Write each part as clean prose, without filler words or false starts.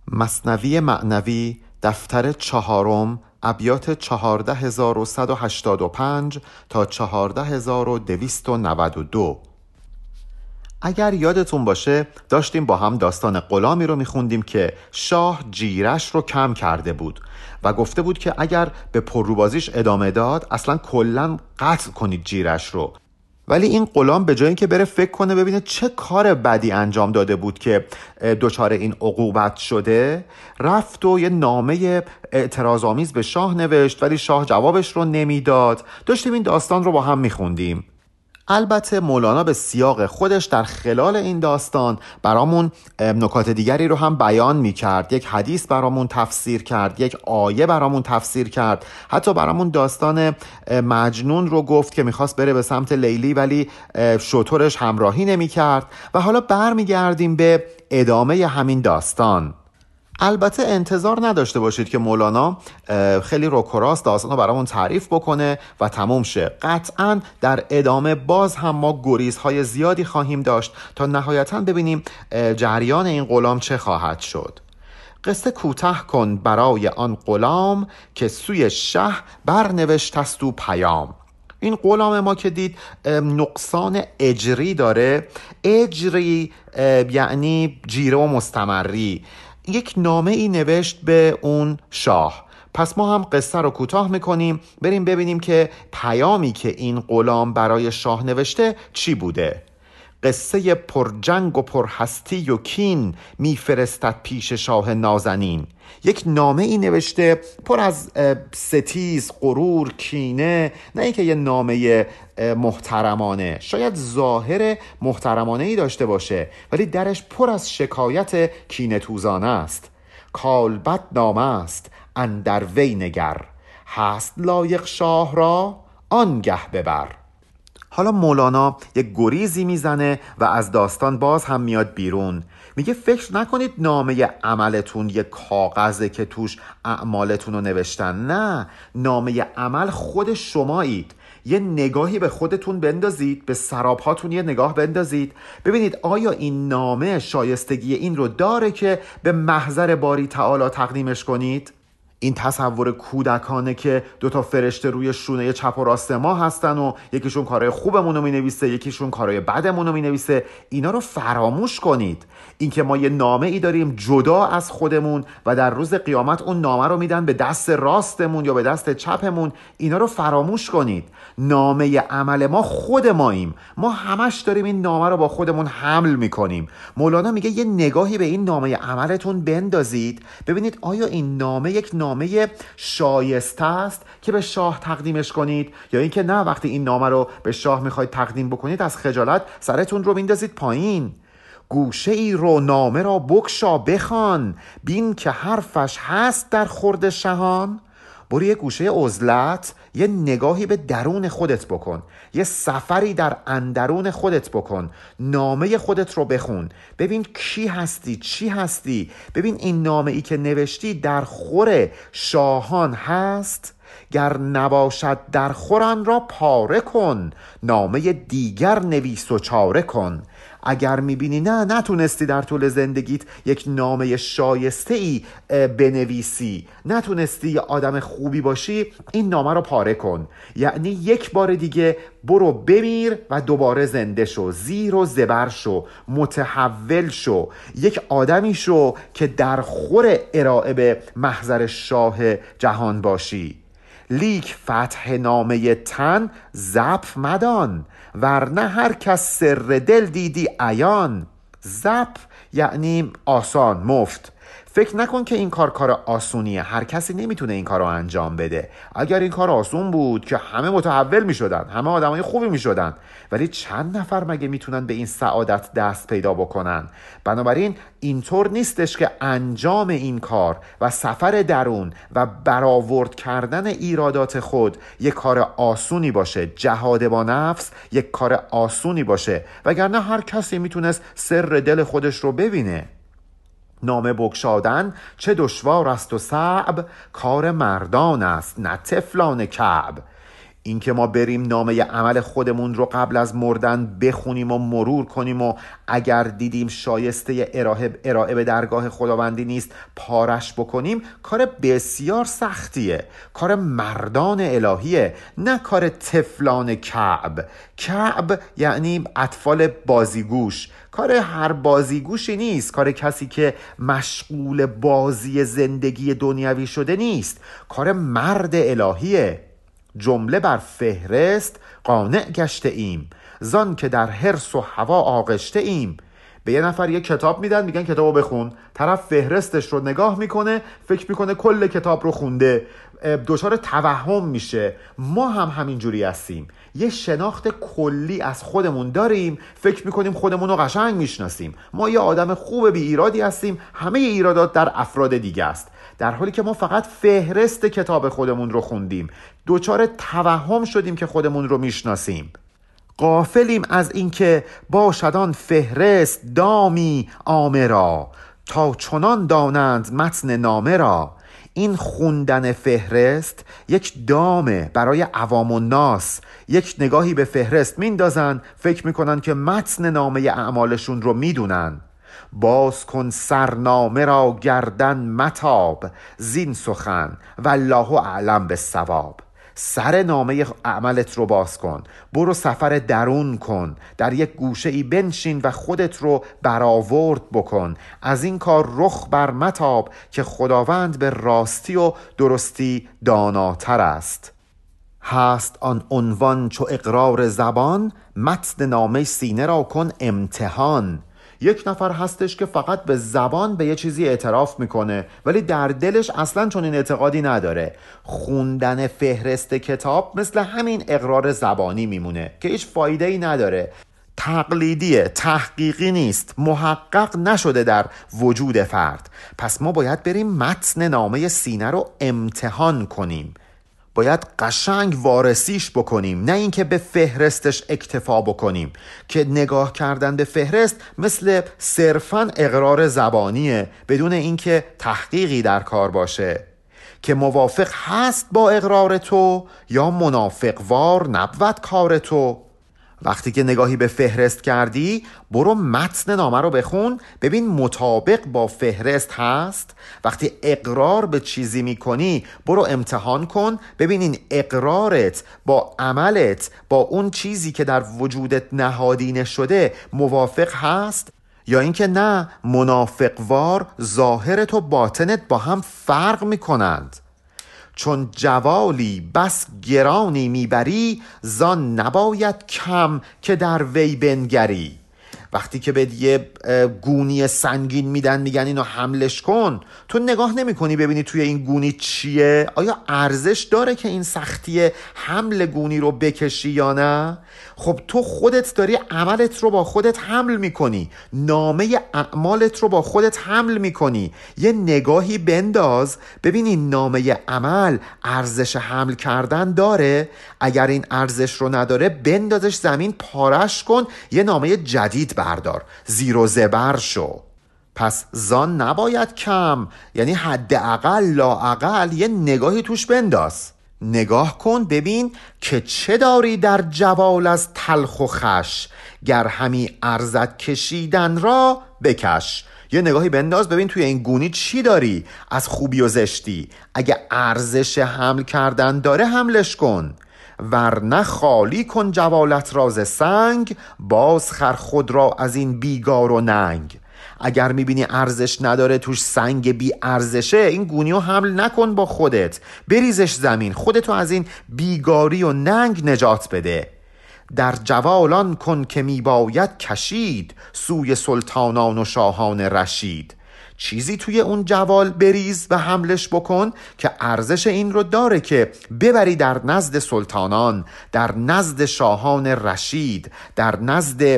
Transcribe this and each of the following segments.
مثنوی معنوی دفتر 4 ابیات 14185 تا 14292. اگر یادتون باشه داشتیم با هم داستان غلامی رو میخوندیم که شاه جیرش رو کم کرده بود و گفته بود که اگر به پرروبازیش ادامه داد اصلا کلاً قطع کنید جیرش رو. ولی این غلام به جای اینکه بره فکر کنه ببینه چه کار بدی انجام داده بود که دچار این عقوبت شده، رفت و یه نامه اعتراض‌آمیز به شاه نوشت، ولی شاه جوابش رو نمیداد. داشتیم این داستان رو با هم میخوندیم. البته مولانا به سیاق خودش در خلال این داستان برامون نکات دیگری رو هم بیان میکرد. یک حدیث برامون تفسیر کرد، یک آیه برامون تفسیر کرد، حتی برامون داستان مجنون رو گفت که میخواست بره به سمت لیلی ولی شترش همراهی نمیکرد. و حالا برمیگردیم به ادامه همین داستان. البته انتظار نداشته باشید که مولانا خیلی روکراس داستان رو برامون تعریف بکنه و تموم شه. قطعاً در ادامه باز هم ما گریزهای زیادی خواهیم داشت تا نهایتاً ببینیم جریان این غلام چه خواهد شد. قصه کوتاه کن برای آن غلام که سوی شه برنوشت است او پیام. این غلام ما که دید نقصان اجری داره. اجری یعنی جیره و مستمری. یک نامه ای نوشت به اون شاه. پس ما هم قصه رو کوتاه میکنیم، بریم ببینیم که پیامی که این غلام برای شاه نوشته چی بوده. قصه پرجنگ و پرهستی و کین میفرستد پیش شاه نازنین. یک نامه ای نوشته پر از ستیز، غرور، کینه. نه اینکه یه نامه محترمانه، شاید ظاهر محترمانه ای داشته باشه ولی درش پر از شکایت کینه توزانه است. کالبد نامه است اندر وی نگر، هست لایق شاه را آنگه ببر. حالا مولانا یک گریزی میزنه و از داستان باز هم میاد بیرون. میگه فکر نکنید نامه عملتون یک کاغذه که توش اعمالتون رو نوشتن. نه، نامه عمل خود شمایید. یه نگاهی به خودتون بندازید، به سرابهاتون یه نگاه بندازید، ببینید آیا این نامه شایستگی این رو داره که به محضر باری تعالی تقدیمش کنید؟ این تصور کودکانه که دوتا فرشته روی شونه چپ و راست ما هستن و یکیشون کارهای خوبمون رو مینویسه، یکیشون کارهای بدمون رو مینویسه. اینا رو فراموش کنید. این که ما یه نامه ای داریم جدا از خودمون و در روز قیامت اون نامه رو میدن به دست راستمون یا به دست چپمون، اینا رو فراموش کنید. نامه عمل ما خود ماییم. ما همش داریم این نامه رو با خودمون حمل میکنیم. مولانا میگه یه نگاهی به این نامه عملتون بندازید، ببینید آیا این نامه یک نامه شایسته است که به شاه تقدیمش کنید، یا اینکه نه، وقتی این نامه رو به شاه میخواید تقدیم بکنید از خجالت سرتون رو میندازید پایین. گوشه ای رو نامه را بگشا بخوان، بین که حرفش هست در خورد شهان. برو یه گوشه عزلت یه نگاهی به درون خودت بکن، یه سفری در اندرون خودت بکن، نامه خودت رو بخون، ببین کی هستی، چی هستی. ببین این نامه ای که نوشتی در خور شاهان هست؟ گر نباشد در خوران را پاره کن، نامه دیگر نویس و چاره کن. اگر میبینی نه نتونستی در طول زندگیت یک نامه شایسته ای بنویسی، نتونستی یه آدم خوبی باشی، این نامه رو پاره کن. یعنی یک بار دیگه برو بمیر و دوباره زنده شو، زیر و زبر شو، متحول شو، یک آدمی شو که در خور ارائه به محضر شاه جهان باشی. لیک فتح نامه تن زبف مدان، ورنه هر کس سر دل دیدی عیان. زبف یعنی آسان، مفت. فکر نکن که این کار آسونیه. هر کسی نمیتونه این کار رو انجام بده. اگر این کار آسون بود که همه متحول میشدن، همه آدمای خوبی میشدن، ولی چند نفر مگه میتونن به این سعادت دست پیدا بکنن؟ بنابراین اینطور نیستش که انجام این کار و سفر درون و برآورد کردن ایرادات خود یک کار آسونی باشه. جهاد با نفس یک کار آسونی باشه، وگرنه هر کسی میتونست سر دل خودش رو ببینه. نامه بگشادن چه دشوار است و صعب، کار مردان است نه طفلان کعب. این که ما بریم نامه عمل خودمون رو قبل از مردن بخونیم و مرور کنیم و اگر دیدیم شایسته ارائه به درگاه خداوندی نیست پارش بکنیم، کار بسیار سختیه، کار مردان الهیه، نه کار طفلان کعب. کعب یعنی اطفال بازیگوش، کار هر بازیگوشی نیست، کار کسی که مشغول بازی زندگی دنیوی شده نیست، کار مرد الهیه. جمله بر فهرست قانع گشته ایم، زان که در حرص و هوا آغشته ایم. به یه نفر یه کتاب میدن، میگن کتابو بخون، طرف فهرستش رو نگاه میکنه، فکر میکنه کل کتاب رو خونده، دچار توهم میشه. ما هم همینجوری هستیم، یه شناخت کلی از خودمون داریم، فکر میکنیم خودمون رو قشنگ میشناسیم، ما یه آدم خوب بی ایرادی هستیم، همه ایرادات در افراد دیگه است، در حالی که ما فقط فهرست کتاب خودمون رو خوندیم، دچار توهم شدیم که خودمون رو میشناسیم. غافلیم از اینکه باشدان فهرست دامی عامه را، تا چنان دانند متن نامه را. این خوندن فهرست یک دامه برای عوام الناس. یک نگاهی به فهرست میندازن، فکر میکنن که متن نامه اعمالشون رو میدونن. باز کن سرنامه را گردن متاب، زین سخن والله اعلم بالصواب. سر نامه عملت رو باز کن، برو سفر درون کن، در یک گوشه ای بنشین و خودت رو برآورد بکن. از این کار رخ بر متاب، که خداوند به راستی و درستی داناتر است. هست آن عنوان چو اقرار زبان، متن نامه سینه را کن امتحان. یک نفر هستش که فقط به زبان به یه چیزی اعتراف میکنه، ولی در دلش اصلا چون این اعتقادی نداره. خوندن فهرست کتاب مثل همین اقرار زبانی میمونه که هیچ فایده ای نداره، تقلیدیه، تحقیقی نیست، محقق نشده در وجود فرد. پس ما باید بریم متن نامه سینه رو امتحان کنیم، باید قشنگ وارسیش بکنیم، نه اینکه به فهرستش اکتفا بکنیم که نگاه کردن به فهرست مثل صرفاً اقرار زبانیه بدون اینکه تحقیقی در کار باشه که موافق هست با اقرار تو یا منافق وار نبود کار تو. وقتی که نگاهی به فهرست کردی، برو متن نامه رو بخون، ببین مطابق با فهرست هست. وقتی اقرار به چیزی میکنی، برو امتحان کن، ببین این اقرارت با عملت، با اون چیزی که در وجودت نهادینه شده موافق هست، یا اینکه نه، منافقوار ظاهرت و باطنت با هم فرق میکنند. چون جوالی بس گرانی میبری، زان نباید کم که در وی بنگری. وقتی که به یه گونی سنگین میدن، میگن اینو حملش کن، تو نگاه نمی کنی ببینی توی این گونی چیه، آیا ارزش داره که این سختی حمل گونی رو بکشی یا نه؟ خب تو خودت داری عملت رو با خودت حمل میکنی، نامه اعمالت رو با خودت حمل میکنی. یه نگاهی بنداز ببین این نامه عمل ارزش حمل کردن داره؟ اگر این ارزش رو نداره، بندازش زمین، پارش کن، یه نامه جدید بردار، زیر و زبر شو. پس زان نباید کم، یعنی حداقل لااقل یه نگاهی توش بنداز. نگاه کن ببین که چه داری در جوال از تلخ و خش، گر همی ارزد کشیدن را بکش. یه نگاهی بنداز ببین توی این گونی چی داری از خوبی و زشتی، اگه ارزش حمل کردن داره حملش کن، ورنه خالی کن جوالت راز سنگ، باز خر خود را از این بیگار و ننگ. اگر میبینی ارزش نداره، توش سنگ بی ارزشه، این گونیو حمل نکن با خودت، بریزش زمین، خودتو از این بیگاری و ننگ نجات بده. در جوالان کن که میباید کشید، سوی سلطانان و شاهان رشید. چیزی توی اون جوال بریز و حملش بکن که ارزش این رو داره که ببری در نزد سلطانان، در نزد شاهان رشید، در نزد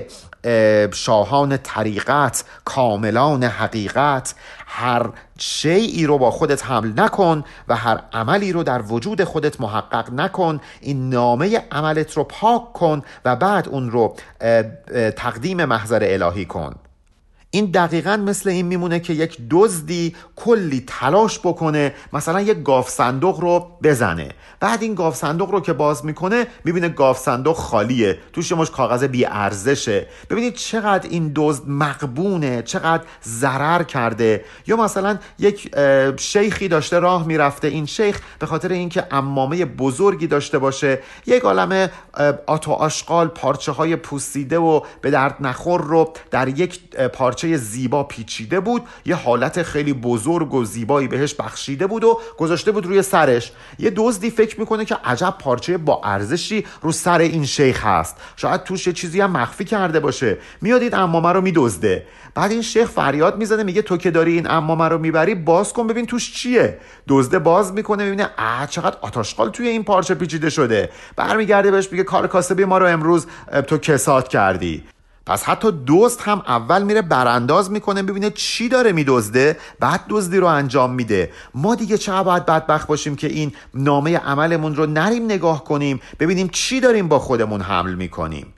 شاهان طریقت، کاملان حقیقت. هر شیئی رو با خودت حمل نکن و هر عملی رو در وجود خودت محقق نکن. این نامه عملت رو پاک کن و بعد اون رو تقدیم محضر الهی کن. این دقیقاً مثل این میمونه که یک دزدی کلی تلاش بکنه مثلا یک گاف صندوق رو بزنه، بعد این گاف صندوق رو که باز میکنه میبینه گاف صندوق خالیه، توش یه مش کاغذ بی ارزشه. ببینید چقدر این دزد مغبونه، چقدر ضرر کرده. یا مثلا یک شیخی داشته راه میرفته، این شیخ به خاطر اینکه عمامه بزرگی داشته باشه یک عالمه آت و آشغال، پارچه های پوسیده و به درد نخور رو در یک پارچه زیبا پیچیده بود، یه حالت خیلی بزرگ و زیبایی بهش بخشیده بود و گذاشته بود روی سرش. یه دزدی فکر میکنه که عجب پارچه با ارزشی رو سر این شیخ هست، شاید توش یه چیزی هم مخفی کرده باشه، میاد این عمامه رو میدزده. بعد این شیخ فریاد میزنه میگه تو که داری این عمامه رو میبری باز کن ببین توش چیه. دزده باز میکنه میبینه چقدر آتاشغال توی این پارچه پیچیده شده. برمیگرده بهش میگه کار کاسبی ما رو امروز تو کساد کردی. پس حتی دزد هم اول میره برانداز میکنه ببینه چی داره میدزده، بعد دزدی رو انجام میده. ما دیگه چقدر باید بدبخت باشیم که این نامه عملمون رو نریم نگاه کنیم ببینیم چی داریم با خودمون حمل میکنیم.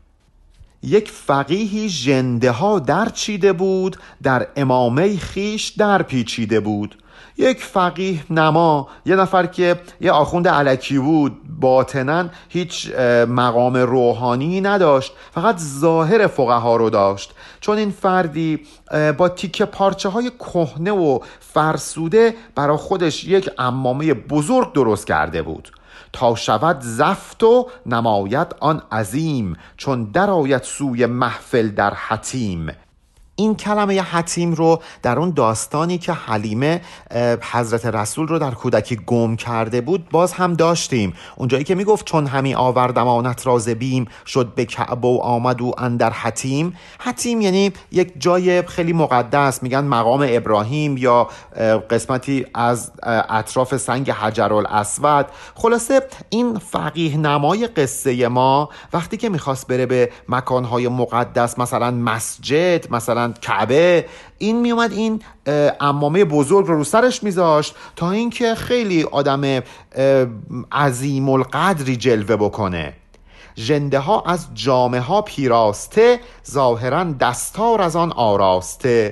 یک فقیهی ژنده ها در چیده بود، در امامه خیش در پیچیده بود. یک فقیه نما، یه نفر که یه آخوند الکی بود، باطناً هیچ مقام روحانی نداشت، فقط ظاهر فقها رو داشت. چون این فردی با تیکه پارچه های کهنه و فرسوده برای خودش یک عمامه بزرگ درست کرده بود تا شود زفت و نماید آن عظیم، چون در آید سوی محفل در حتیم. این کلمه حتیم رو در اون داستانی که حلیمه حضرت رسول رو در کودکی گم کرده بود باز هم داشتیم، اونجایی که میگفت چون همی آوردم آنت را ز بیم، شد به کعبه و آمد او اندر حتیم. حتیم یعنی یک جای خیلی مقدس، میگن مقام ابراهیم یا قسمتی از اطراف سنگ حجرالاسود. خلاصه این فقیه نمای قصه ما وقتی که میخواست بره به مکانهای مقدس مثلا مسجد، مثلا کعبه، این میومد این عمامه بزرگ رو سرش میذاشت تا اینکه خیلی آدم عظیم القدری جلوه بکنه. ژنده ها از جامه ها پیراسته، ظاهرا دستار از آن آراسته.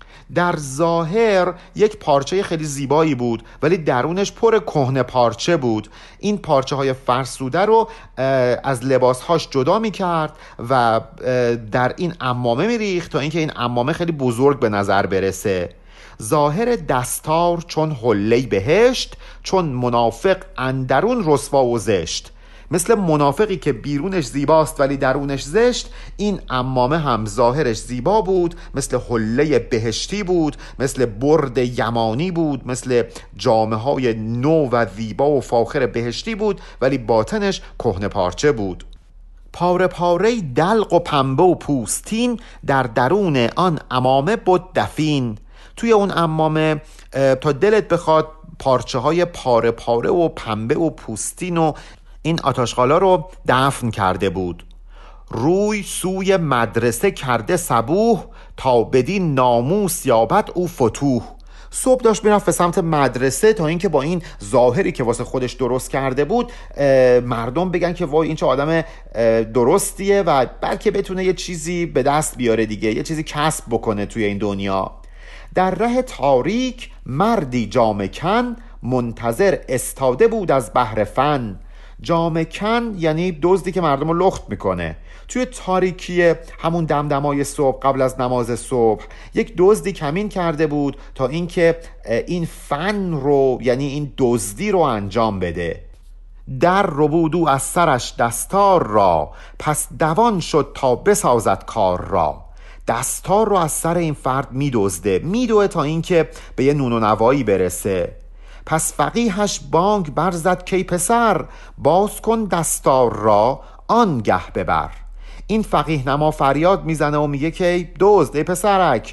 در ظاهر یک پارچه خیلی زیبایی بود ولی درونش پر کهنه پارچه بود. این پارچه های فرسوده رو از لباسهاش جدا می کرد و در این عمامه می ریخت تا اینکه این عمامه خیلی بزرگ به نظر برسه. ظاهر دستار چون حله بهشت، چون منافق اندرون رسوا و زشت. مثل منافقی که بیرونش زیباست ولی درونش زشت، این عمامه هم ظاهرش زیبا بود، مثل حله بهشتی بود، مثل برد یمانی بود، مثل جامه های نو و زیبا و فاخر بهشتی بود ولی باطنش کهنه پارچه بود. پاره پاره دلق و پنبه و پوستین، در درون آن عمامه بود دفین. توی اون عمامه تا دلت بخواد پارچه های پاره پاره و پنبه و پوستین و این آتشغالا رو دفن کرده بود. روی سوی مدرسه کرده صبوح، تا بدین ناموس یابد او فتوح. صبح داشت میرفت به سمت مدرسه تا اینکه با این ظاهری که واسه خودش درست کرده بود مردم بگن که وای این چه آدم درستیه و بلکه بتونه یه چیزی به دست بیاره دیگه، یه چیزی کسب بکنه توی این دنیا. در ره تاریک مردی جامه کن، منتظر استاده بود از بحر فن. جامه کن یعنی دزدی که مردم رو لخت میکنه. توی تاریکی همون دمدمای صبح قبل از نماز صبح یک دزدی کمین کرده بود تا اینکه این فن رو یعنی این دزدی رو انجام بده. در ربود او از سرش دستار را، پس دوان شد تا بسازد کار را. دستار رو از سر این فرد میدوه تا اینکه به یه نون و نوایی برسه. پس فقیهش بانگ برزد کی پسر، باز کن دستار را آنگه ببر. این فقیه نما فریاد میزنه و میگه که دزد، ای پسرک،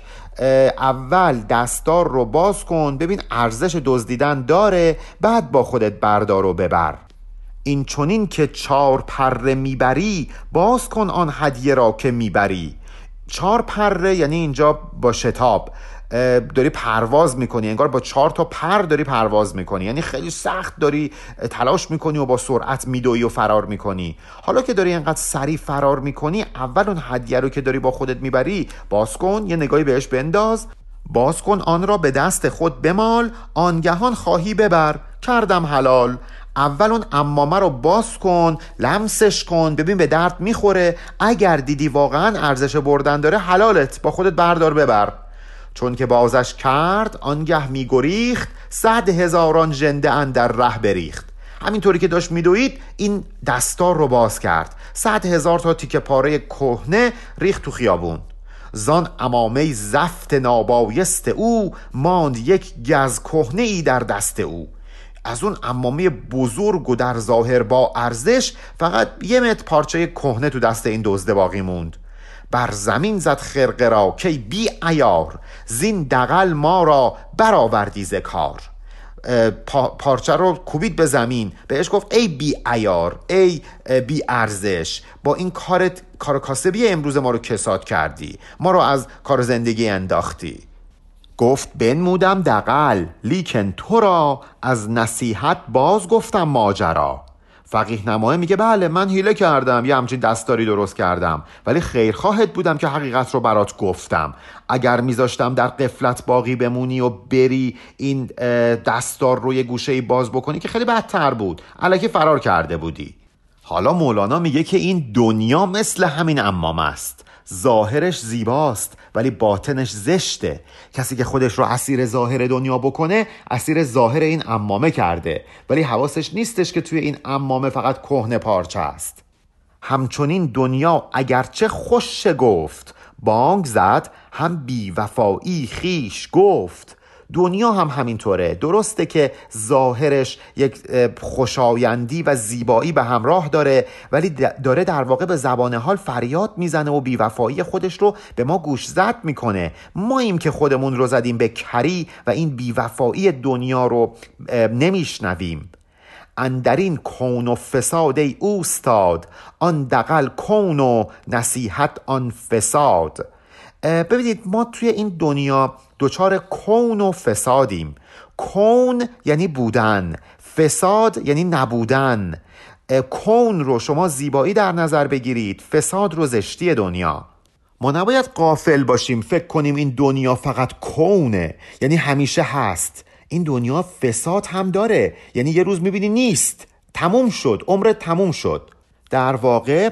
اول دستار رو باز کن ببین ارزش دزدیدن داره، بعد با خودت بردار و ببر. این چونین که 4 پره میبری، باز کن آن هدیه را که میبری. 4 پره یعنی اینجا با شتاب. داری پرواز میکنی، انگار با 4 تا پر داری پرواز میکنی، یعنی خیلی سخت داری تلاش میکنی و با سرعت میدوی و فرار میکنی. حالا که داری اینقدر سریع فرار میکنی، اول اون هدیه رو که داری با خودت میبری باز کن، یه نگاهی بهش بنداز، باز کن آن را به دست خود بمال، آنگهان خواهی ببر کردم حلال. اول اون عمامه رو باز کن، لمسش کن، ببین به درد میخوره، اگر دیدی واقعا ارزش بردن داره حلالت، با خودت بردار ببر. چون که بازش کرد آنگه میگریخت، 100,000 ژنده اندر ره بریخت. همینطوری که داشت میدوید این دستار رو باز کرد، 100,000 تا تیکه پاره کهنه ریخت تو خیابون. زان عمامه زفت نابایست او، ماند یک گز کهنه ای در دست او. از اون عمامه بزرگ و در ظاهر با ارزش فقط 1 متر پارچه کهنه تو دست این دزد باقی موند. بر زمین زد خرقه را که بی عیار، زین دغل ما را برآوردی ز کار. پارچه رو کوبید به زمین، بهش گفت ای بی عیار، ای بی ارزش، با این کار کاسبی امروز ما رو کساد کردی، ما رو از کار زندگی انداختی. گفت بنمودم دغل، لیکن تو را از نصیحت باز گفتم ماجرا. فقیه نمایه میگه بله من حیله کردم، یه همچین دستاری درست کردم، ولی خیرخواهت بودم که حقیقت رو برات گفتم. اگر میذاشتم در غفلت باقی بمونی و بری این دستار رو یه گوشه‌ای باز بکنی که خیلی بدتر بود، الکی فرار کرده بودی. حالا مولانا میگه که این دنیا مثل همین عمامه است، ظاهرش زیباست ولی باطنش زشته. کسی که خودش رو اسیر ظاهر دنیا بکنه، اسیر ظاهر این عمامه کرده، ولی حواسش نیستش که توی این عمامه فقط کهنه پارچه است. همچنین دنیا اگرچه خوش گفت، بانگ زد هم بی وفایی خیش گفت. دنیا هم همینطوره، درسته که ظاهرش یک خوشایندی و زیبایی به همراه داره، ولی داره در واقع به زبان حال فریاد میزنه و بیوفایی خودش رو به ما گوش زد میکنه. ماییم که خودمون رو زدیم به کری و این بیوفایی دنیا رو نمیشنویم. اندرین کون و فساد ای اوستاد، آن دغل کون و نصیحت آن فساد. ببینید ما توی این دنیا دچار کون و فسادیم. کون یعنی بودن، فساد یعنی نبودن. کون رو شما زیبایی در نظر بگیرید، فساد رو زشتی دنیا. ما نباید غافل باشیم فکر کنیم این دنیا فقط کونه، یعنی همیشه هست. این دنیا فساد هم داره، یعنی یه روز میبینی نیست، تموم شد، عمرت تموم شد. در واقع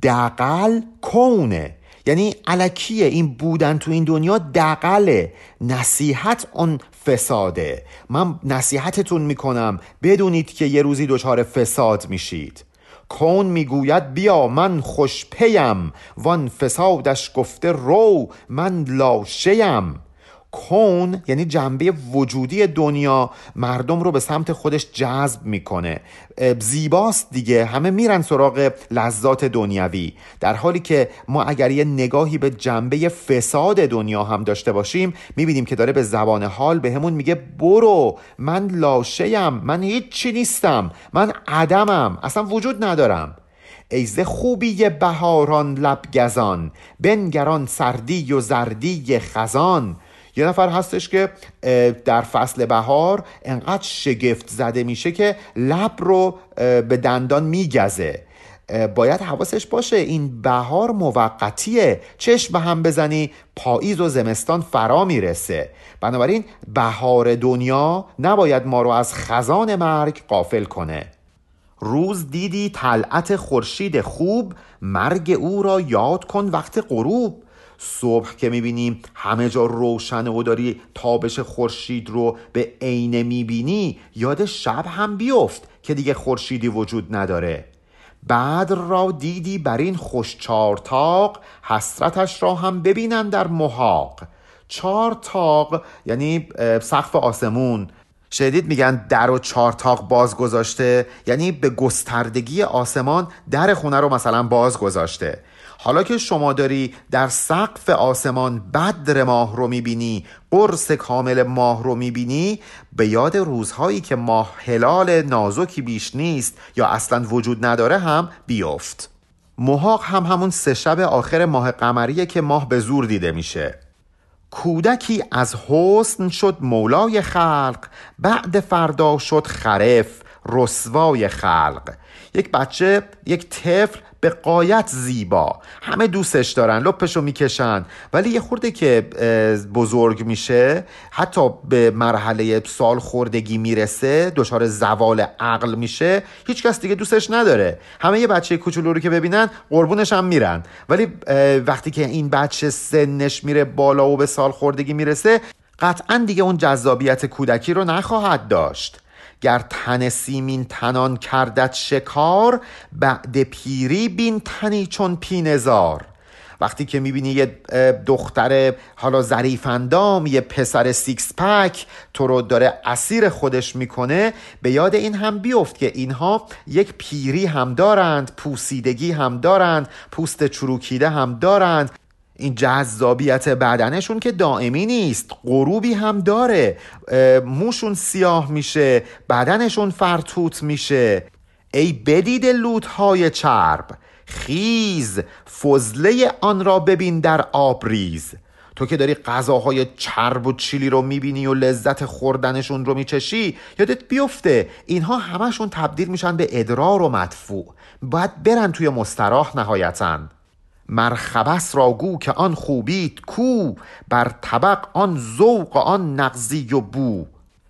دغل کونه، یعنی الکیه، این بودن تو این دنیا دغله، نصیحت اون فساده. من نصیحتتون میکنم بدونید که یه روزی دچار فساد میشید. کون میگوید بیا من خوش پیم، وان فسادش گفته رو من لاشیم. کون یعنی جنبه وجودی دنیا مردم رو به سمت خودش جذب میکنه، زیباست دیگه، همه میرن سراغ لذات دنیوی، در حالی که ما اگر یه نگاهی به جنبه فساد دنیا هم داشته باشیم میبینیم که داره به زبان حال به همون میگه برو، من لاشه‌ام، من هیچ چی نیستم، من عدمم، اصلا وجود ندارم. ای ز خوبی بهاران لب گزان، بنگران سردی و زردی خزان. یه نفر هستش که در فصل بهار انقدر شگفت زده میشه که لب رو به دندان میگزه. باید حواسش باشه این بهار موقتیه، چشم به هم بزنی پاییز و زمستان فرا میرسه. بنابراین بهار دنیا نباید ما رو از خزان مرگ غافل کنه. روز دیدی طلعت خورشید خوب، مرگ او را یاد کن وقت غروب. صبح که میبینیم همه جا روشنه و داری تابش خورشید رو به عینه میبینی، یاد شب هم بیفت که دیگه خورشیدی وجود نداره. بدر را دیدی بر این خوش 4 طاق، حسرتش را هم ببینن در محاق. 4 طاق یعنی سقف آسمون. شدید میگن در و 4 طاق باز گذاشته، یعنی به گستردگی آسمان در خونه رو مثلا باز گذاشته. حالا که شما داری در سقف آسمان بدر ماه رو میبینی، قرص کامل ماه رو میبینی، به یاد روزهایی که ماه هلال نازکی بیش نیست یا اصلا وجود نداره هم بیفت. محاق هم همون 3 شب آخر ماه قمریه که ماه به زور دیده میشه. کودکی از حسن شد مولای خلق، بعد فردا شد خرف رسوای خلق. یک بچه، یک طفل به غایت زیبا، همه دوستش دارن، لپشو میکشن، ولی یه خورده که بزرگ میشه، حتی به مرحله سال خوردگی میرسه، دچار زوال عقل میشه، هیچ کس دیگه دوستش نداره. همه یه بچه کوچولو رو که ببینن قربونش هم میرن، ولی وقتی که این بچه سنش میره بالا و به سال خوردگی میرسه، قطعا دیگه اون جذابیت کودکی رو نخواهد داشت. گر تن سیمین تنان کردت شکار، بعد پیری بین تنی چون پینزار. وقتی که میبینی یه دختر حالا ظریف اندام، یه پسر سیکس پک تو رو داره اسیر خودش میکنه، به یاد این هم بیفت که اینها یک پیری هم دارند، پوسیدگی هم دارند، پوست چروکیده هم دارند. این جذابیت بدنشون که دائمی نیست، غروبی هم داره، موشون سیاه میشه، بدنشون فرتوت میشه. ای بدید لوتهای چرب، خیز فضله آن را ببین در آبریز. تو که داری غذاهای چرب و چیلی رو میبینی و لذت خوردنشون رو میچشی، یادت بیفته اینها همشون تبدیل میشن به ادرار و مدفوع، باید برن توی مستراح نهایتاً. مرخبس را گو که آن خوبیت کو، بر طبق آن ذوق آن نغزی و بو.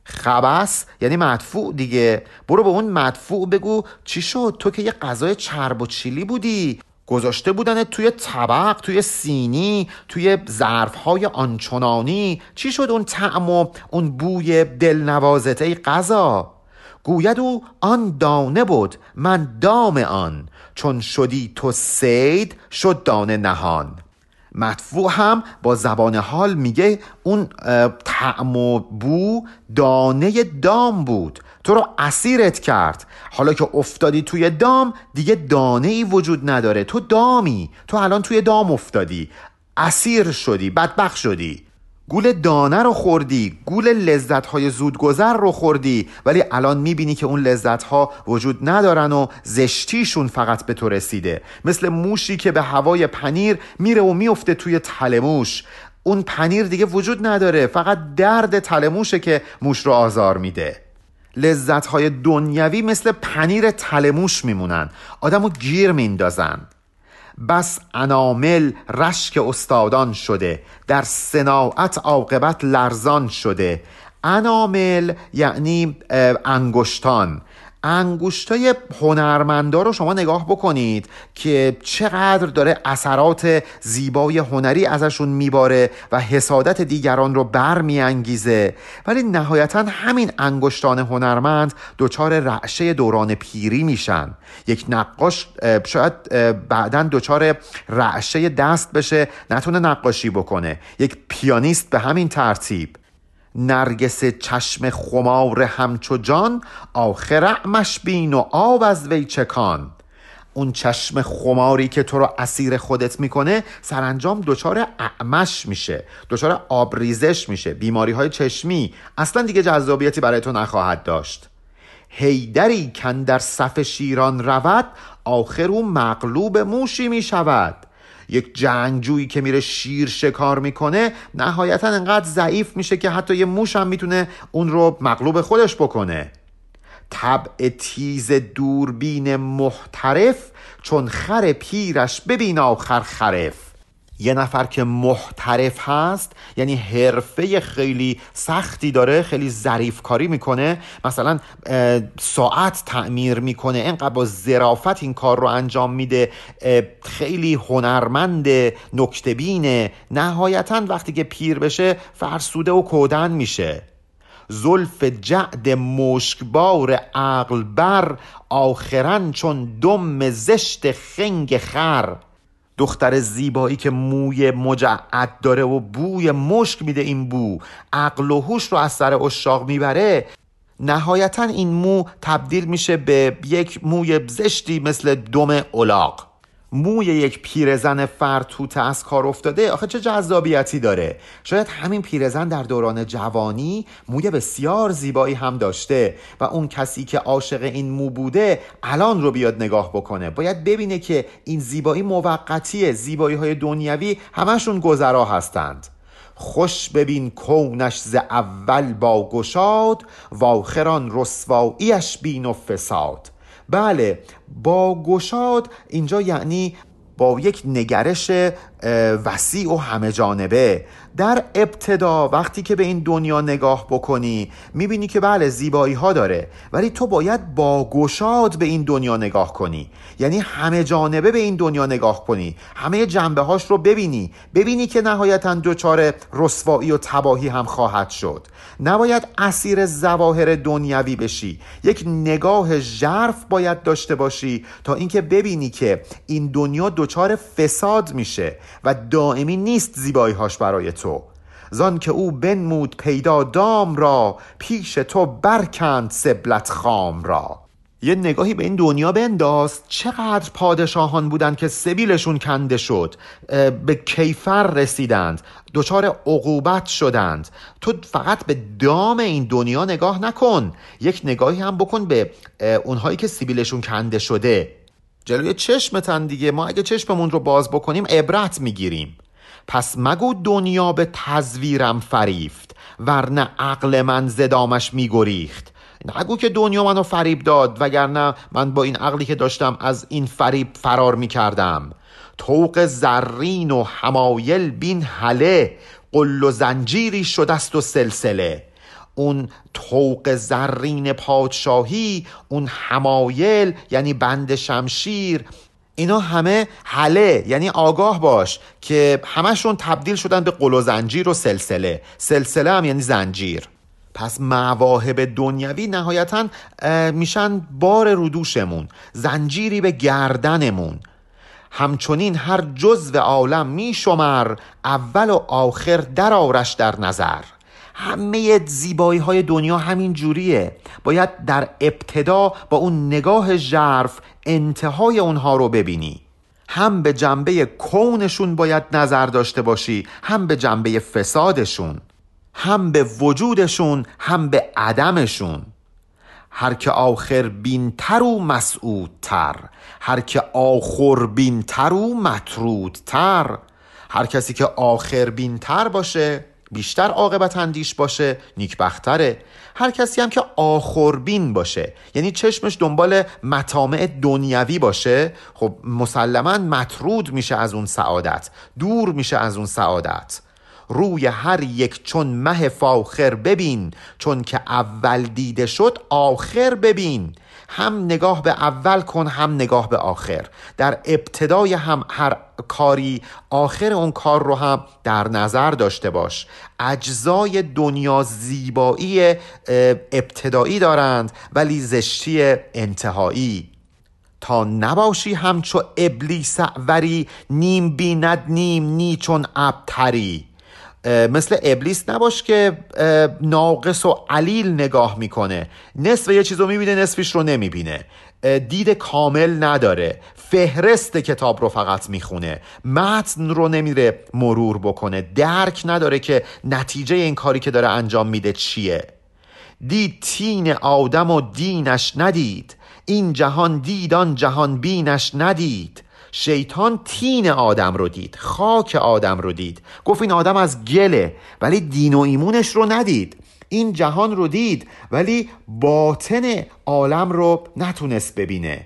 خبس یعنی مدفوع دیگه، برو به اون مدفوع بگو چی شد تو که یه غذای چرب و چیلی بودی، گذاشته بودنت توی طبق، توی سینی، توی ظرفهای آنچنانی، چی شد اون طعم و اون بوی دلنوازت ای غذا؟ گوید او آن دانه بود من دام آن، چون شدی تو صید شد دانه نهان. مدفوع هم با زبان حال میگه اون طعم و بو دانه دام بود، تو رو اسیرت کرد، حالا که افتادی توی دام دیگه دانه ای وجود نداره، تو دامی، تو الان توی دام افتادی، اسیر شدی، بدبخت شدی. گول دانه رو خوردی، گول لذت‌های زودگذر رو خوردی، ولی الان میبینی که اون لذت‌ها وجود ندارن و زشتیشون فقط به تو رسیده. مثل موشی که به هوای پنیر میره و میفته توی تله موش، اون پنیر دیگه وجود نداره، فقط درد تله موشه که موش رو آزار میده. لذت‌های دنیوی مثل پنیر تله موش میمونن، آدمو گیر میندازن. بس انامل رشک استادان شده، در صناعت عاقبت لرزان شده. انامل یعنی انگشتان. انگشتای هنرمندا رو شما نگاه بکنید که چقدر داره اثرات زیبای هنری ازشون میباره و حسادت دیگران رو برمیانگیزه، ولی نهایتا همین انگشتان هنرمند دچار رعشه دوران پیری میشن. یک نقاش شاید بعداً دچار رعشه دست بشه، نتونه نقاشی بکنه، یک پیانیست به همین ترتیب. نرگس چشم خمار همچو جان، آخر اعمش بین و آب از وی چکان. اون چشم خماری که تو رو اسیر خودت میکنه سرانجام دچار اعمش میشه، دچار آبریزش میشه، بیماری های چشمی، اصلا دیگه جذابیتی برای تو نخواهد داشت. حیدری کن در صف شیران رود، آخر او مغلوب موشی میشود. یک جنگجویی که میره شیر شکار میکنه نهایتا انقدر ضعیف میشه که حتی یه موش هم میتونه اون رو مغلوب خودش بکنه. طبع تیز دوربین محترف، چون خر پیرش ببین آخر خرف. یه نفر که محترف هست یعنی حرفه خیلی سختی داره، خیلی ظریف کاری میکنه، مثلا ساعت تعمیر میکنه، اینقدر با ظرافت این کار رو انجام میده، خیلی هنرمند، نکته‌بینه، نهایتا وقتی که پیر بشه فرسوده و کودن میشه. زلف جعد مشکبار عقل بر، آخرن چون دم زشت خنگ خر. دختر زیبایی که موی مجعد داره و بوی مشک میده، این بو عقل و هوش رو از سر عشاق میبره، نهایتا این مو تبدیل میشه به یک موی زشتی مثل دم الاغ. موی یک پیرزن فرتوت از کار افتاده آخه چه جذابیتی داره؟ شاید همین پیرزن در دوران جوانی موی بسیار زیبایی هم داشته و اون کسی که عاشق این مو بوده الان رو بیاد نگاه بکنه، باید ببینه که این زیبایی موقتیه، زیبایی های دنیوی همشون گذرا هستند. خوش ببین کونش ز اول با گشاد، و آخران رسواییش بین و فساد. بله، با گشاد اینجا یعنی با یک نگرش وسیع و همه جانبه. در ابتدا وقتی که به این دنیا نگاه بکنی میبینی که بله زیبایی ها داره، ولی تو باید با گشاد به این دنیا نگاه کنی، یعنی همه جانبه به این دنیا نگاه کنی، همه جنبه هاش رو ببینی که نهایتاً دچار رسوایی و تباهی هم خواهد شد. نباید اسیر ظواهر دنیوی بشی، یک نگاه ژرف باید داشته باشی تا اینکه ببینی که این دنیا دچار فساد میشه و دائمی نیست زیبایی هاش برای تو. زان که او بنمود پیدا دام را، پیش تو برکند سبلت خام را. یه نگاهی به این دنیا بنداز، چقدر پادشاهان بودن که سبیلشون کنده شد، به کیفر رسیدند، دچار عقوبت شدند. تو فقط به دام این دنیا نگاه نکن، یک نگاهی هم بکن به اونهایی که سبیلشون کنده شده. جلوی چشمتن دیگه، ما اگه چشممون رو باز بکنیم عبرت میگیریم. پس مگو دنیا به تزویرم فریفت، ورنه عقل من زدامش میگریخت. نگو که دنیا منو فریب داد، وگرنه من با این عقلی که داشتم از این فریب فرار میکردم. طوق زرین و حمایل بین هله، قل و زنجیری شدست و سلسله. اون طوق زرین پادشاهی، اون حمایل یعنی بند شمشیر، اینا همه هله یعنی آگاه باش که همشون تبدیل شدن به قل و زنجیر و سلسله. سلسله هم یعنی زنجیر. پس مواهب دنیوی نهایتاً میشن بار رو دوشمون، زنجیری به گردنمون. همچنین هر جزو عالم میشمر، اول و آخر در آرش در نظر. همه زیبایی های دنیا همین جوریه، باید در ابتدا با اون نگاه ژرف انتهای اونها رو ببینی. هم به جنبه کونشون باید نظر داشته باشی، هم به جنبه فسادشون، هم به وجودشون، هم به عدمشون. هر که آخر بین تر و مسعود تر، هر که آخر بین تر و مطرود تر. هر کسی که آخر بین تر باشه، بیشتر عاقبت اندیش باشه، نیکبختره. هر کسی هم که آخر بین باشه، یعنی چشمش دنبال مطامع دنیوی باشه، خب مسلماً مطرود میشه از اون سعادت، دور میشه از اون سعادت. روی هر یک چون مه فاخر ببین، چون که اول دیده شد آخر ببین. هم نگاه به اول کن، هم نگاه به آخر. در ابتدای هم هر کاری، آخر اون کار رو هم در نظر داشته باش. اجزای دنیا زیبایی ابتدایی دارند ولی زشتی انتهایی. تا نباشی همچو ابلیس اعوری، نیم بیند نیم نی چون ابتری. مثل ابلیس نباش که ناقص و علیل نگاه میکنه، نصف یه چیزو میبینه نصفش رو نمیبینه، دید کامل نداره، فهرست کتاب رو فقط میخونه، متن رو نمیره مرور بکنه، درک نداره که نتیجه این کاری که داره انجام میده چیه. دید تین آدم و دینش ندید، این جهان دید آن جهان بینش ندید. شیطان تین آدم رو دید، خاک آدم رو دید، گفت این آدم از گله، ولی دین و ایمونش رو ندید. این جهان رو دید ولی باطن عالم رو نتونست ببینه.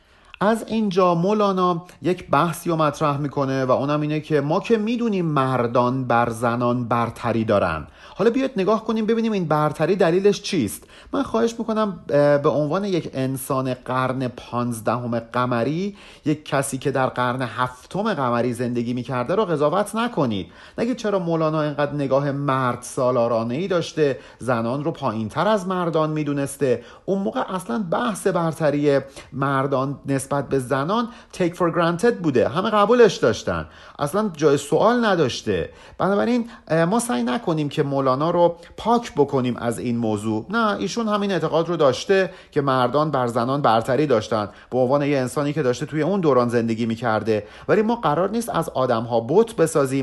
از اینجا مولانا یک بحثی رو مطرح میکنه و اونم اینه که ما که میدونیم مردان بر زنان برتری دارن، حالا بیاید نگاه کنیم ببینیم این برتری دلیلش چیست. من خواهش میکنم به عنوان یک انسان قرن 15 قمری، یک کسی که در قرن 7 قمری زندگی میکرده رو قضاوت نکنید. نگید چرا مولانا اینقدر نگاه مرد سالارانه‌ای داشته، زنان رو پایین‌تر از مردان میدونسته. اون موقع اصلا بحث برتری مردان نسبت به زنان take for granted بوده، همه قبولش داشتن، اصلا جای سوال نداشته. بنابراین ما سعی نکنیم که مولانا رو پاک بکنیم از این موضوع. نه، ایشون همین اعتقاد رو داشته که مردان بر زنان برتری داشتن به عنوان یه انسانی که داشته توی اون دوران زندگی میکرده. ولی ما قرار نیست از آدم‌ها بت بسازیم.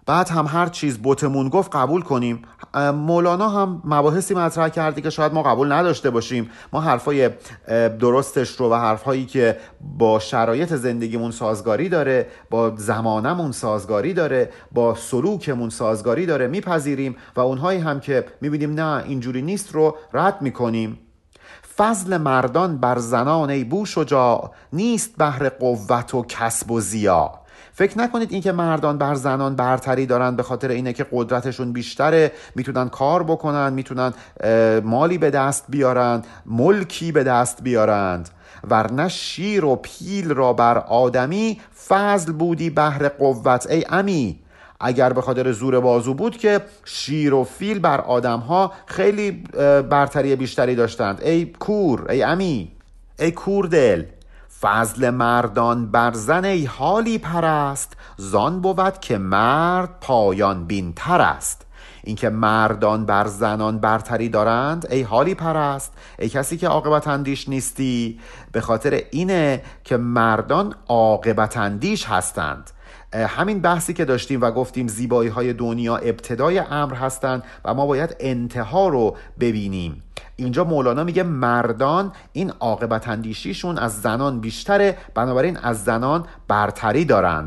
بعد هم هر چیز بتمون گفت قبول کنیم. مولانا هم مباحثی مطرح کرده که شاید ما قبول نداشته باشیم، ما حرفای درستش رو و حرفایی که با شرایط زندگیمون سازگاری داره، با زمانمون سازگاری داره، با سلوکمون سازگاری داره میپذیریم و اونهایی هم که میبینیم نه اینجوری نیست رو رد میکنیم. فضل مردان بر زنان ای بو شجاع، نیست بهر قوت و کسب و ضیاع. فکر نکنید این که مردان بر زنان برتری دارن به خاطر اینه که قدرتشون بیشتره، میتونن کار بکنن، میتونن مالی به دست بیارن، ملکی به دست بیارند. ورنه شیر و پیل را بر آدمی، فضل بودی بهر قوت ای امی. اگر به خاطر زور بازو بود که شیر و فیل بر آدمها خیلی برتری بیشتری داشتند. ای کور، ای امی، ای کور دل. فضل مردان بر زن ای حالی پرست، زان بود که مرد پایان بین تر است. این که مردان بر زنان برتری دارند ای حالی پرست، ای کسی که عاقبت اندیش نیستی، به خاطر اینه که مردان عاقبت اندیش هستند. همین بحثی که داشتیم و گفتیم زیبایی های دنیا ابتدای امر هستند و ما باید انتها رو ببینیم. اینجا مولانا میگه مردان این عاقبت اندیشیشون از زنان بیشتره، بنابراین از زنان برتری دارند.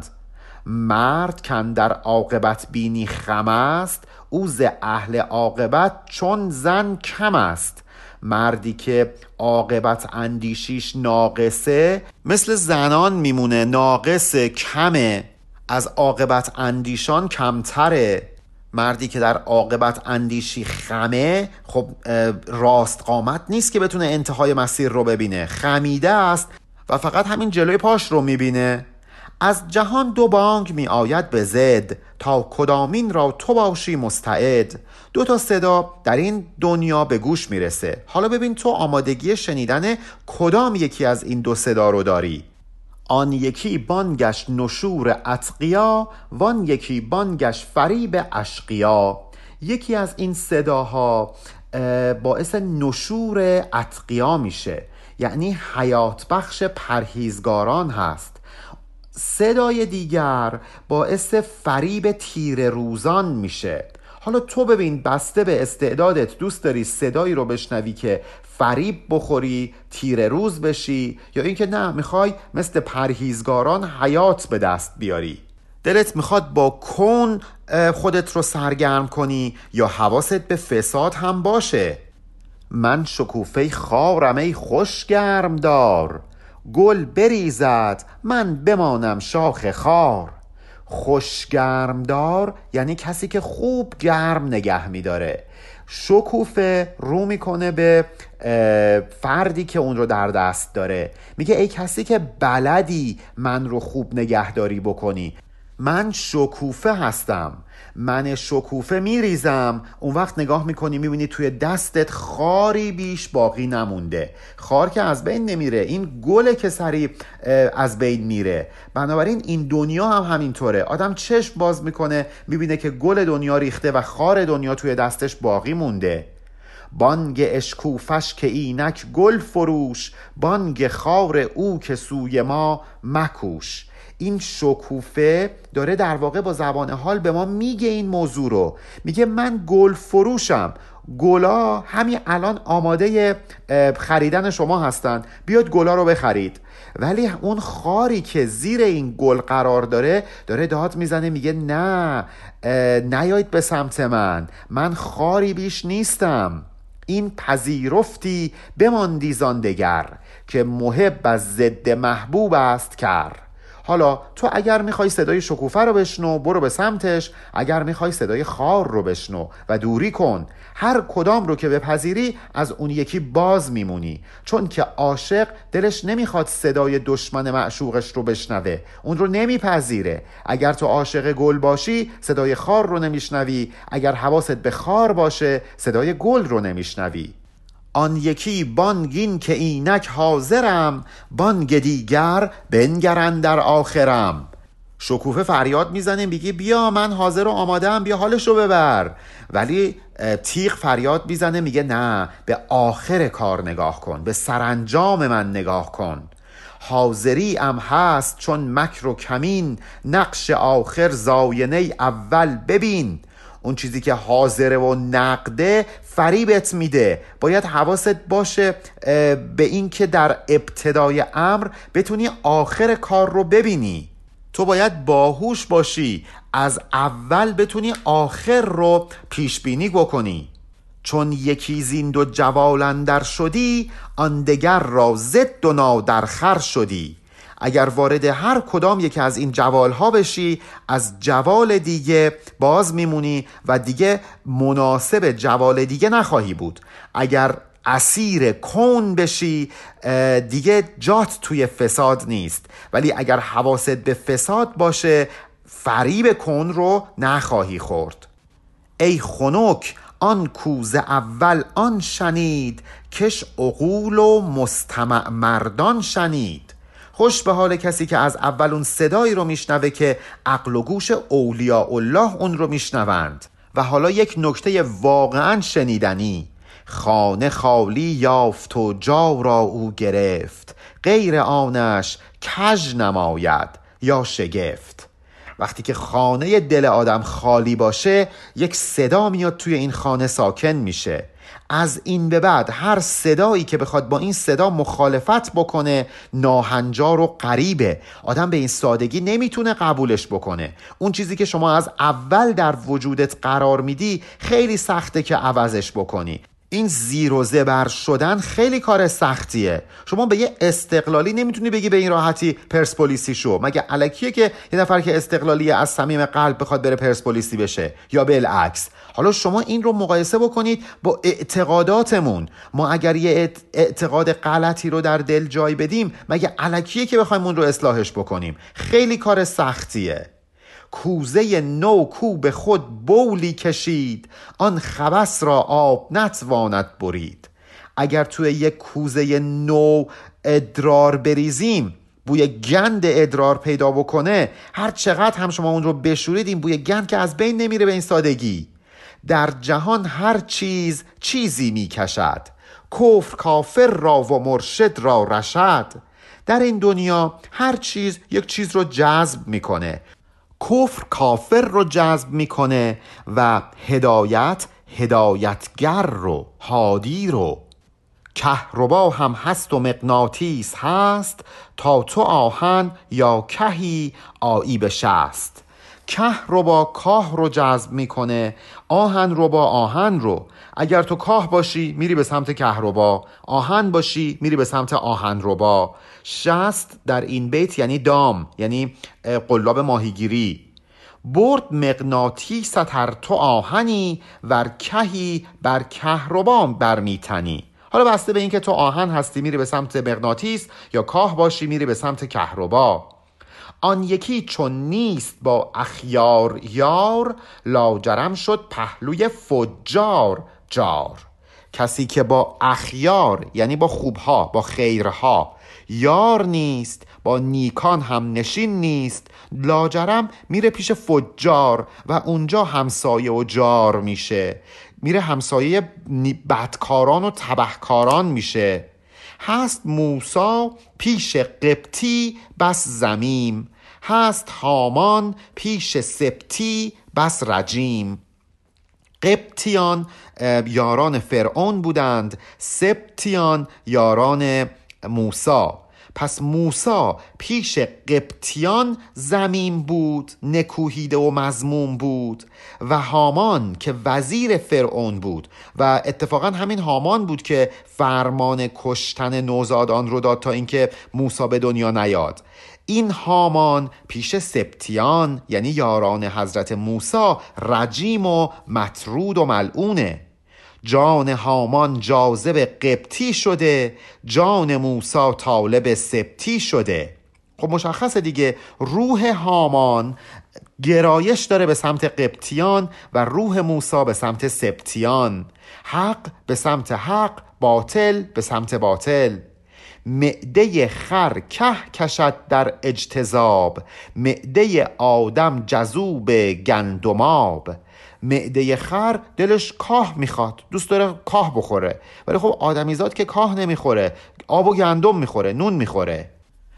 مرد کاندر عاقبت بینی خم است، او ز اهل عاقبت چون زن کم است. مردی که عاقبت اندیشیش ناقصه مثل زنان میمونه، ناقص، کمه، از عاقبت اندیشان کمتره. مردی که در عاقبت اندیشی خمه، خب راست قامت نیست که بتونه انتهای مسیر رو ببینه، خمیده است و فقط همین جلوی پاش رو میبینه. از جهان دو بانگ می آید به ضد، تا کدامین را تو باشی مستعد. دو تا صدا در این دنیا به گوش میرسه، حالا ببین تو آمادگی شنیدن کدام یکی از این دو صدا رو داری. آن یکی بانگش نشور اتقیا، وان یکی بانگش فریب اشقیا. یکی از این صداها باعث نشور اتقیا میشه، یعنی حیات بخش پرهیزگاران هست. صدای دیگر باعث فریب تیر روزان میشه. حالا تو ببین بسته به استعدادت دوست داری صدایی رو بشنوی که فریب بخوری، تیر روز بشی، یا اینکه نه میخوای مثل پرهیزگاران حیات به دست بیاری. دلت میخواد با کون خودت رو سرگرم کنی یا حواست به فساد هم باشه. من شکوفه خارم ای خوش گرم دار، گل بریزد من بمانم شاخ خار. خوش گرم دار یعنی کسی که خوب گرم نگه میداره. شکوفه رو میکنه به فردی که اون رو در دست داره، میگه ای کسی که بلدی من رو خوب نگهداری بکنی، من شکوفه هستم، من شکوفه میریزم. اون وقت نگاه میکنی میبینی توی دستت خاری بیش باقی نمونده. خار که از بین نمیره، این گله که سریع از بین میره. بنابراین این دنیا هم همینطوره، آدم چشم باز میکنه میبینه که گل دنیا ریخته و خار دنیا توی دستش باقی مونده. بانگ اشکوفش که اینک گل فروش، بانگ خار او که سوی ما مکوش. این شکوفه داره در واقع با زبان حال به ما میگه این موضوع رو، میگه من گل فروشم، گلا همین الان آماده خریدن شما هستن، بیاد گلا رو بخرید. ولی اون خاری که زیر این گل قرار داره داد میزنه، میگه نه نیایید به سمت من خاری بیش نیستم. این پذیرفتی بماندی زان دگر، که محب از ضد محبوب است کر. حالا تو اگر میخوای صدای شکوفه رو بشنو برو به سمتش، اگر میخوای صدای خار رو بشنو و دوری کن. هر کدام رو که بپذیری از اون یکی باز میمونی، چون که عاشق دلش نمیخواد صدای دشمن معشوقش رو بشنوه، اون رو نمیپذیره. اگر تو عاشق گل باشی صدای خار رو نمیشنوی، اگر حواست به خار باشه صدای گل رو نمیشنوی. آن یکی بانگین که اینک حاضرم، بانگ دیگر بنگرن در آخرم. شکوفه فریاد میزنه میگه بیا من حاضر و آمادم، بیا حالش رو ببر. ولی تیغ فریاد میزنه میگه نه، به آخر کار نگاه کن، به سرانجام من نگاه کن. حاضری ام هست چون مکر و کمین، نقش آخر زاینه اول ببین. اون چیزی که حاضره و نقده فریبت میده. باید حواست باشه به این که در ابتدای امر بتونی آخر کار رو ببینی. تو باید باهوش باشی، از اول بتونی آخر رو پیش بینی بکنی. چون یکی زین دو جوال اندر شدی، آن دگر را ضد و نادرخور شدی. اگر وارد هر کدام یکی از این جوال ها بشی، از جوال دیگه باز میمونی و دیگه مناسب جوال دیگه نخواهی بود. اگر اسیر کون بشی دیگه جات توی فساد نیست، ولی اگر حواست به فساد باشه فریب کون رو نخواهی خورد. ای خنک آن کوزه اول آن شنید، کش عقول و مستمع مردان شنید. خوش به حال کسی که از اول اون صدایی رو میشنوه که عقل و گوش اولیاء الله اون رو میشنوند. و حالا یک نکته واقعا شنیدنی: خانه خالی یافت و جا را او گرفت، غیر آنش کژ نماید یا شگفت. وقتی که خانه دل آدم خالی باشه، یک صدا میاد توی این خانه ساکن میشه. از این به بعد هر صدایی که بخواد با این صدا مخالفت بکنه ناهنجار و غریبه. آدم به این سادگی نمیتونه قبولش بکنه. اون چیزی که شما از اول در وجودت قرار میدی خیلی سخته که عوضش بکنی. این زیر و زبر شدن خیلی کار سختیه. شما به یه استقلالی نمیتونی بگی به این راحتی پرسپولیسی شو. مگه الکیه که یه نفر که استقلالی از صمیم قلب بخواد بره پرسپولیسی بشه یا بالعکس؟ حالا شما این رو مقایسه بکنید با اعتقاداتمون. ما اگر یه اعتقاد غلطی رو در دل جای بدیم، مگه الکیه که بخوایم اون رو اصلاحش بکنیم؟ خیلی کار سختیه. کوزه نو کو به خود بولی کشید، آن خبث را آب نتواند برید. اگر توی یک کوزه نو ادرار بریزیم، بوی گند ادرار پیدا بکنه، هر چقدر هم شما اون رو بشورید این بوی گند که از بین نمیره به این سادگی. در جهان هر چیز چیزی میکشد، کفر کافر را و مرشد را رشد. در این دنیا هر چیز یک چیز رو جذب میکنه. کفر کافر رو جذب میکنه و هدایت هدایتگر رو، هادی رو. کهربا هم هست و مغناطیس هست، تا تو آهن یا کهی آیی به شست. کهربا کاه رو جذب میکنه، آهن رو با آهن رو. اگر تو کاه باشی میری به سمت کهربا، آهن باشی میری به سمت آهن ربا. شست در این بیت یعنی دام، یعنی قلاب ماهیگیری. برد مغناطیست هر تو آهنی، ور کهی بر کهربا برمیتنی. حالا بسته به این که تو آهن هستی میری به سمت مغناطیس، یا کاه باشی میری به سمت کهربا. آن یکی چون نیست با اخیار یار، لاجرم شد پهلوی فجار جار. کسی که با اخیار یعنی با خوبها، با خیرها یار نیست، با نیکان هم نشین نیست، لاجرم میره پیش فجار و اونجا همسایه و جار میشه، میره همسایه بدکاران و تبهکاران میشه. هست موسی پیش قبطی بس زمیم، هست هامان پیش سبتی بس رجیم. قبطیان یاران فرعون بودند، سبتیان یاران موسی. پس موسی پیش قبطیان زمین بود، نکوهیده و مذموم بود، و هامان که وزیر فرعون بود و اتفاقا همین هامان بود که فرمان کشتن نوزادان رو داد تا اینکه موسی به دنیا نیاد. این هامان پیش سبتیان یعنی یاران حضرت موسی رجیم و مطرود و ملعونه. جان هامان جاذب قبطی شده، جان موسی طالب سبتی شده. خب مشخصه دیگه، روح هامان گرایش داره به سمت قبطیان و روح موسی به سمت سبتیان. حق به سمت حق، باطل به سمت باطل. معده خر که کشد در اجتذاب، معده آدم جذوب گندماب. معده خر دلش کاه میخواد، دوست داره کاه بخوره، ولی خب آدمیزاد که کاه نمیخوره، آب و گندم میخوره، نون میخوره.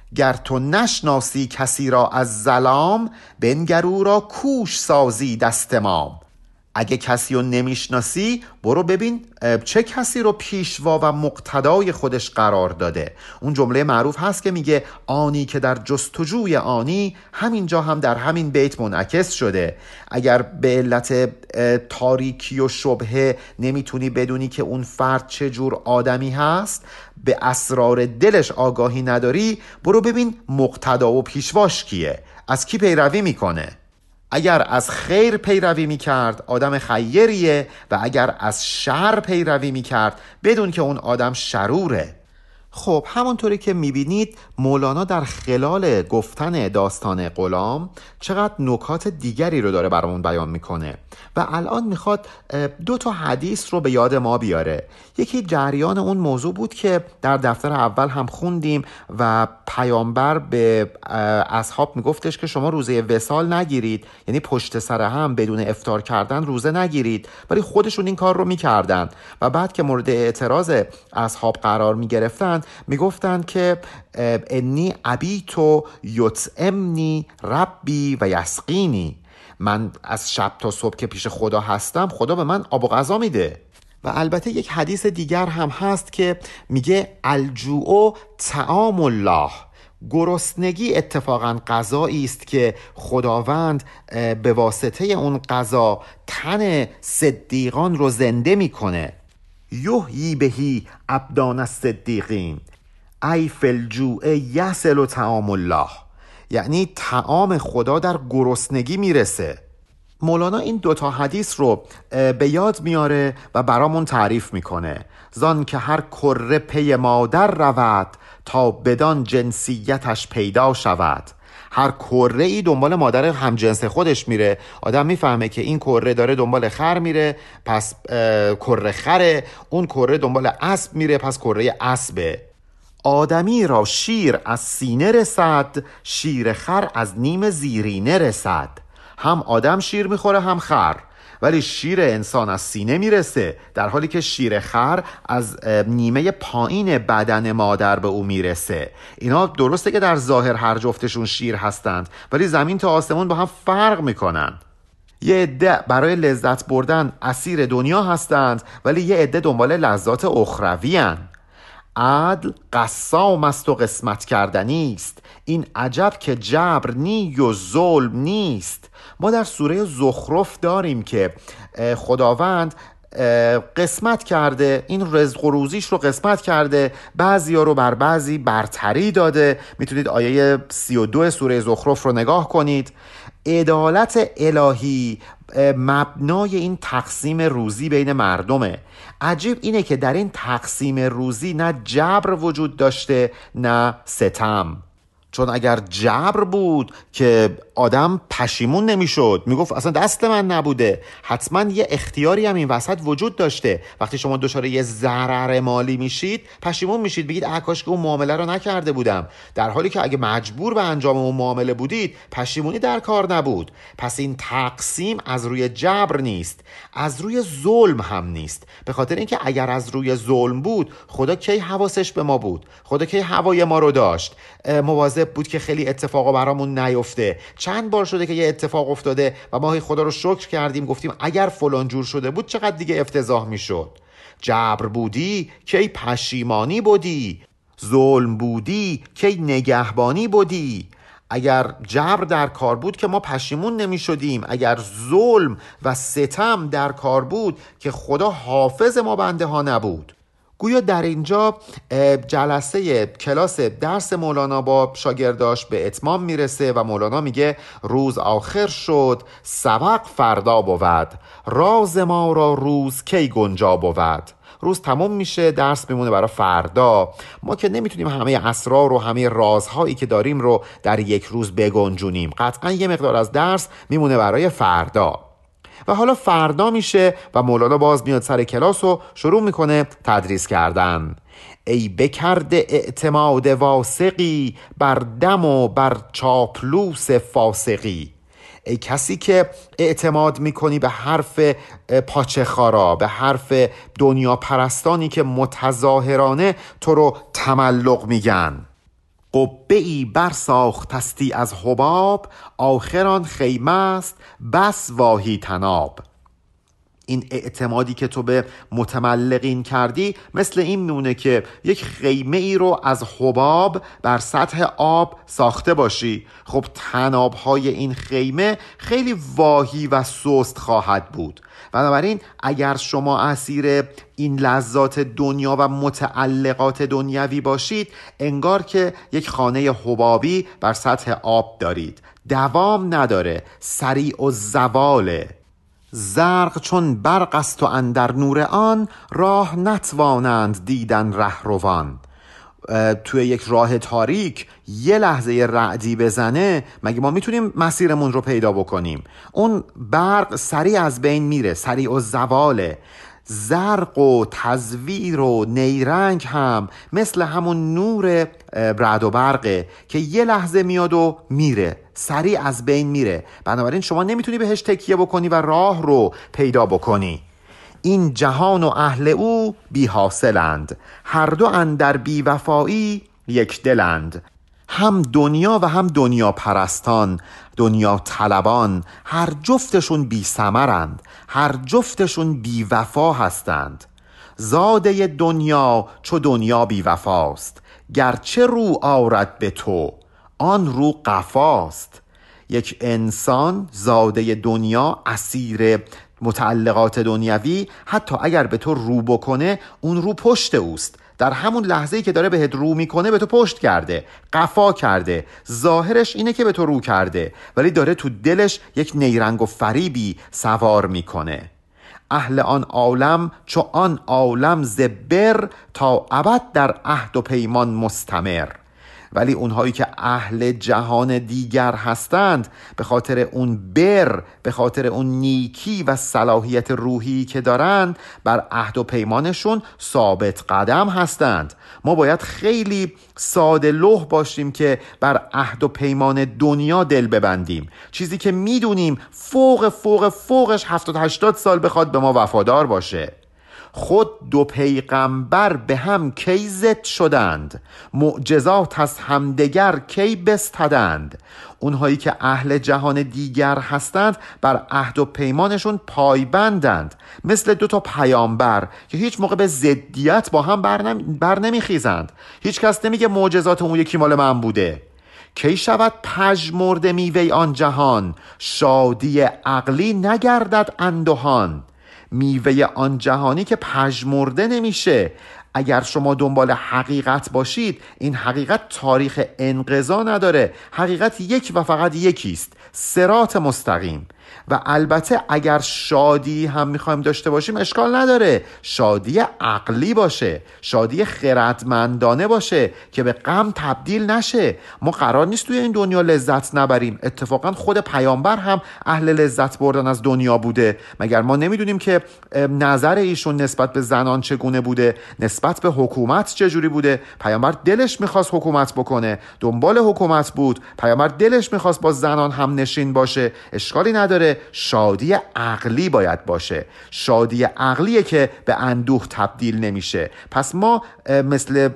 گر تو نشناسی کسی را از ظلام، بنگر او را کوش سازی دست مام. اگه کسی رو نمیشناسی برو ببین چه کسی رو پیشوا و مقتدای خودش قرار داده. اون جمله معروف هست که میگه آنی که در جستجوی آنی، همینجا هم در همین بیت منعکس شده. اگر به علت تاریکی و شبهه نمیتونی بدونی که اون فرد چه جور آدمی هست، به اسرار دلش آگاهی نداری، برو ببین مقتدا و پیشواش کیه، از کی پیروی میکنه. اگر از خیر پیروی میکرد آدم خیریه و اگر از شر پیروی میکرد بدون که اون آدم شروره. خب همونطوری که میبینید مولانا در خلال گفتن داستان غلام چقدر نکات دیگری رو داره برامون بیان میکنه و الان میخواد 2 حدیث رو به یاد ما بیاره. یکی جریان اون موضوع بود که در دفتر اول هم خوندیم و پیامبر به اصحاب میگفتش که شما روزه وصال نگیرید، یعنی پشت سر هم بدون افطار کردن روزه نگیرید، ولی خودشون این کار رو میکردن و بعد که مورد اعتراض اصحاب قرار میگرفتن میگفتن که انی ابیتو یطعمنی ربی و یسقینی، من از شب تا صبح که پیش خدا هستم خدا به من آب و غذا میده. و البته یک حدیث دیگر هم هست که میگه الجوع طعام الله، گرسنگی اتفاقا غذایی است که خداوند به واسطه اون غذا تن صدیقان رو زنده میکنه. یحیی بهی ابدان الصدیقین ای فی الجوع یصل طعام الله، یعنی طعام خدا در گرسنگی میرسه. مولانا این 2 حدیث رو به یاد میاره و برامون تعریف میکنه. زان که هر کره پی مادر رود، تا بدان جنسیتش پیدا شود. هر کره ای دنبال مادر همجنس خودش میره. آدم میفهمه که این کره داره دنبال خر میره، پس کره خره. اون کره دنبال اسب میره، پس کره اسبه. آدمی را شیر از سینه رسد، شیر خر از نیم زیرینه رسد. هم آدم شیر میخوره هم خر، ولی شیر انسان از سینه میرسه، در حالی که شیر خر از نیمه پایین بدن مادر به او میرسه. اینا درسته که در ظاهر هر جفتشون شیر هستند، ولی زمین تا آسمون با هم فرق میکنن. یه عده برای لذت بردن اسیر دنیا هستند، ولی یه عده دنبال لذات اخروی هستند. عدل قسام است و قسمت کردنی است، این عجب که جبر نی و ظلم نیست. ما در سوره زخرف داریم که خداوند قسمت کرده، این رزق و روزیش رو قسمت کرده، بعضیا رو بر بعضی برتری داده. میتونید آیه 32 سوره زخرف رو نگاه کنید. عدالت الهی مبنای این تقسیم روزی بین مردمه. عجیب اینه که در این تقسیم روزی نه جبر وجود داشته نه ستم. چون اگر جبر بود که آدم پشیمون نمیشد، میگفت اصلا دست من نبوده. حتما یه اختیاری هم این وسط وجود داشته. وقتی شما دچار یه ضرر مالی میشید پشیمون میشید، بگید کاش که اون معامله رو نکرده بودم، در حالی که اگه مجبور به انجام اون معامله بودید پشیمونی در کار نبود. پس این تقسیم از روی جبر نیست، از روی ظلم هم نیست. به خاطر اینکه اگر از روی ظلم بود خدا کی حواسش به ما بود؟ خدا کی هوای ما رو داشت؟ مواظب بود که خیلی اتفاقا برامون نیفته. چند بار شده که یه اتفاق افتاده و ما خدا رو شکر کردیم، گفتیم اگر فلان جور شده بود چقدر دیگه افتضاح میشد. جبر بودی کی پشیمانی بودی، ظلم بودی کی نگهبانی بودی. اگر جبر در کار بود که ما پشیمون نمی شدیم، اگر ظلم و ستم در کار بود که خدا حافظ ما بنده ها نبود. گویا در اینجا جلسه کلاس درس مولانا با شاگرداش به اتمام میرسه و مولانا میگه روز آخر شد سبق فردا بود، راز ما را روز کی گنجا بود. روز تمام میشه، درس میمونه برای فردا. ما که نمیتونیم همه اسرار و همه رازهایی که داریم رو در یک روز بگنجونیم، قطعا یه مقدار از درس میمونه برای فردا. و حالا فردا میشه و مولانا باز میاد سر کلاس و شروع میکنه تدریس کردن. ای بکرده اعتماد واسقی، بر دم و بر چاپلوس فاسقی. ای کسی که اعتماد میکنی به حرف پاچخارا، به حرف دنیا پرستانی که متظاهرانه تو رو تملق میگن. قبه‌ای برساختستی از حباب، آخر آن خیمه است بس واهی تناب. این اعتمادی که تو به متملقین کردی مثل این میمونه که یک خیمه ای رو از حباب بر سطح آب ساخته باشی. خب تنابهای این خیمه خیلی واهی و سست خواهد بود. بنابراین اگر شما اسیر این لذات دنیا و متعلقات دنیوی باشید، انگار که یک خانه حبابی بر سطح آب دارید، دوام نداره، سریع و زواله. زرق چون برق است و اندر نور آن، راه نتوانند دیدن رهروان. توی یک راه تاریک یه لحظه رعدی بزنه، مگه ما میتونیم مسیرمون رو پیدا بکنیم؟ اون برق سریع از بین میره، سریع و زواله. زرق و تزویر و نیرنگ هم مثل همون نور رعد و برقه که یه لحظه میاد و میره، سریع از بین میره. بنابراین شما نمیتونی بهش تکیه بکنی و راه رو پیدا بکنی. این جهان و اهل او بی حاصلند، هر دو اندر بی وفایی یک دلند. هم دنیا و هم دنیا پرستان، دنیا طلبان، هر جفتشون بی ثمرند، هر جفتشون بی وفا هستند. زاده دنیا چو دنیا بی وفاست، گرچه رو آرد به تو آن رو قفاست. یک انسان زاده دنیا، اسیر متعلقات دنیوی، حتی اگر به تو رو بکنه اون رو پشت اوست. در همون لحظه‌ای که داره بهت رو میکنه به تو پشت کرده، قفا کرده. ظاهرش اینه که به تو رو کرده، ولی داره تو دلش یک نیرنگ و فریبی سوار میکنه. اهل آن عالم چو آن عالم زبر، تا ابد در عهد و پیمان مستمر. ولی اونهایی که اهل جهان دیگر هستند، به خاطر اون بر، به خاطر اون نیکی و صلاحیت روحی که دارند، بر عهد و پیمانشون ثابت قدم هستند. ما باید خیلی ساده لوح باشیم که بر عهد و پیمان دنیا دل ببندیم، چیزی که میدونیم فوقش 70-80 سال بخواد به ما وفادار باشه. خود دو پیغمبر به هم کی ضد شدند، معجزات از همدیگر کی بستدند. اونهایی که اهل جهان دیگر هستند بر عهد و پیمانشون پایبندند، مثل دو تا پیامبر که هیچ موقع به ضدیت با هم بر نمیخیزند. هیچ کس نمیگه معجزات اون یکی مال من بوده. کی شود پژمرده میوه آن جهان، شادی عقلی نگردد اندهان. میوه آن جهانی که پژمرده نمیشه. اگر شما دنبال حقیقت باشید، این حقیقت تاریخ انقضا نداره. حقیقت یک و فقط یکیست، صراط مستقیم. و البته اگر شادی هم میخوایم داشته باشیم اشکال نداره، شادی عقلی باشه، شادی خردمندانه باشه که به غم تبدیل نشه. ما قرار نیست توی این دنیا لذت نبریم. اتفاقا خود پیامبر هم اهل لذت بردن از دنیا بوده. مگر ما نمیدونیم که نظر ایشون نسبت به زنان چگونه بوده، نسبت به حکومت چجوری بوده؟ پیامبر دلش میخواست حکومت بکنه، دنبال حکومت بود. پیامبر دلش میخواست با زنان هم نشین باشه. اشکالی نداره، شادی عقلی باید باشه. شادی عقلیه که به اندوه تبدیل نمیشه. پس ما مثل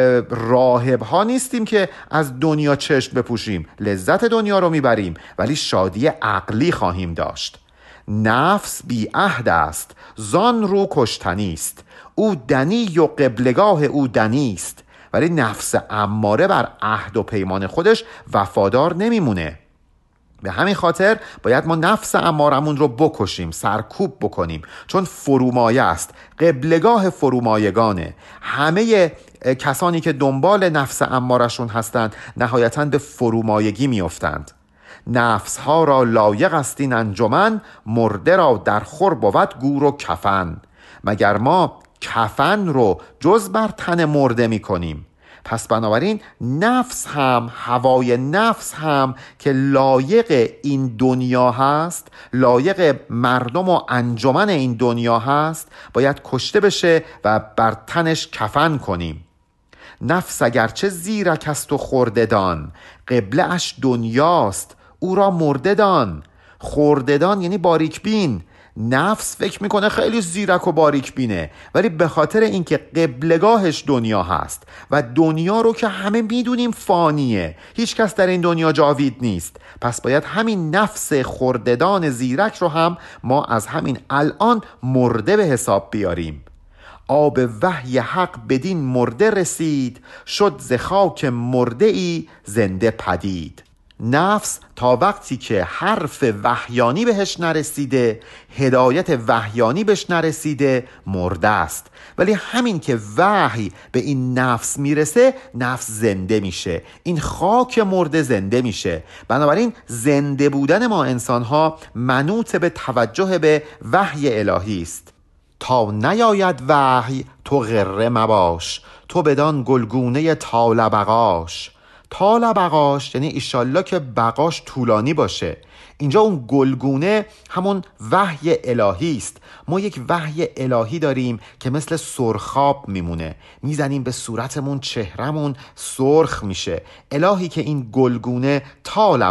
راهب ها نیستیم که از دنیا چشم بپوشیم. لذت دنیا رو میبریم ولی شادی عقلی خواهیم داشت. نفس بی عهد است، زان رو کشتنی است. او دنی و قبلگاه او دنی است. ولی نفس اماره بر عهد و پیمان خودش وفادار نمیمونه. به همین خاطر باید ما نفس امارمون رو بکشیم، سرکوب بکنیم، چون فرومایه است، قبلگاه فرومایگانه. همه کسانی که دنبال نفس امارشون هستند نهایتاً به فرومایگی میافتند. نفس ها را لایق است این انجمن، مرده را در خور بود گور و کفن. مگر ما کفن رو جز بر تن مرده می کنیم؟ پس بنابراین نفس هم، هوای نفس هم که لایق این دنیا هست، لایق مردم و انجمن این دنیا هست، باید کشته بشه و بر تنش کفن کنیم. نفس اگرچه زیرک است و خرده دان، قبله اش دنیاست او را مرده دان. خرده دان یعنی باریک بین. نفس فکر میکنه خیلی زیرک و باریک بینه، ولی به خاطر اینکه قبلگاهش دنیا هست و دنیا رو که همه میدونیم فانیه، هیچ کس در این دنیا جاوید نیست، پس باید همین نفس خرددان زیرک رو هم ما از همین الان مرده به حساب بیاریم. آب وحی حق بدین مرده رسید، شد ز خاک مرده ای زنده پدید. نفس تا وقتی که حرف وحیانی بهش نرسیده، هدایت وحیانی بهش نرسیده، مرده است. ولی همین که وحی به این نفس میرسه، نفس زنده میشه، این خاک مرده زنده میشه. بنابراین زنده بودن ما انسان‌ها منوط به توجه به وحی الهی است. تا نیاید وحی تو غره مباش، تو بدان گلگونه طال بقاش. طال بقاش یعنی ایشالله که بقاش طولانی باشه. اینجا اون گلگونه همون وحی الهی است. ما یک وحی الهی داریم که مثل سرخاب میمونه، میزنیم به صورتمون، چهرمون سرخ میشه. الهی که این گلگونه طال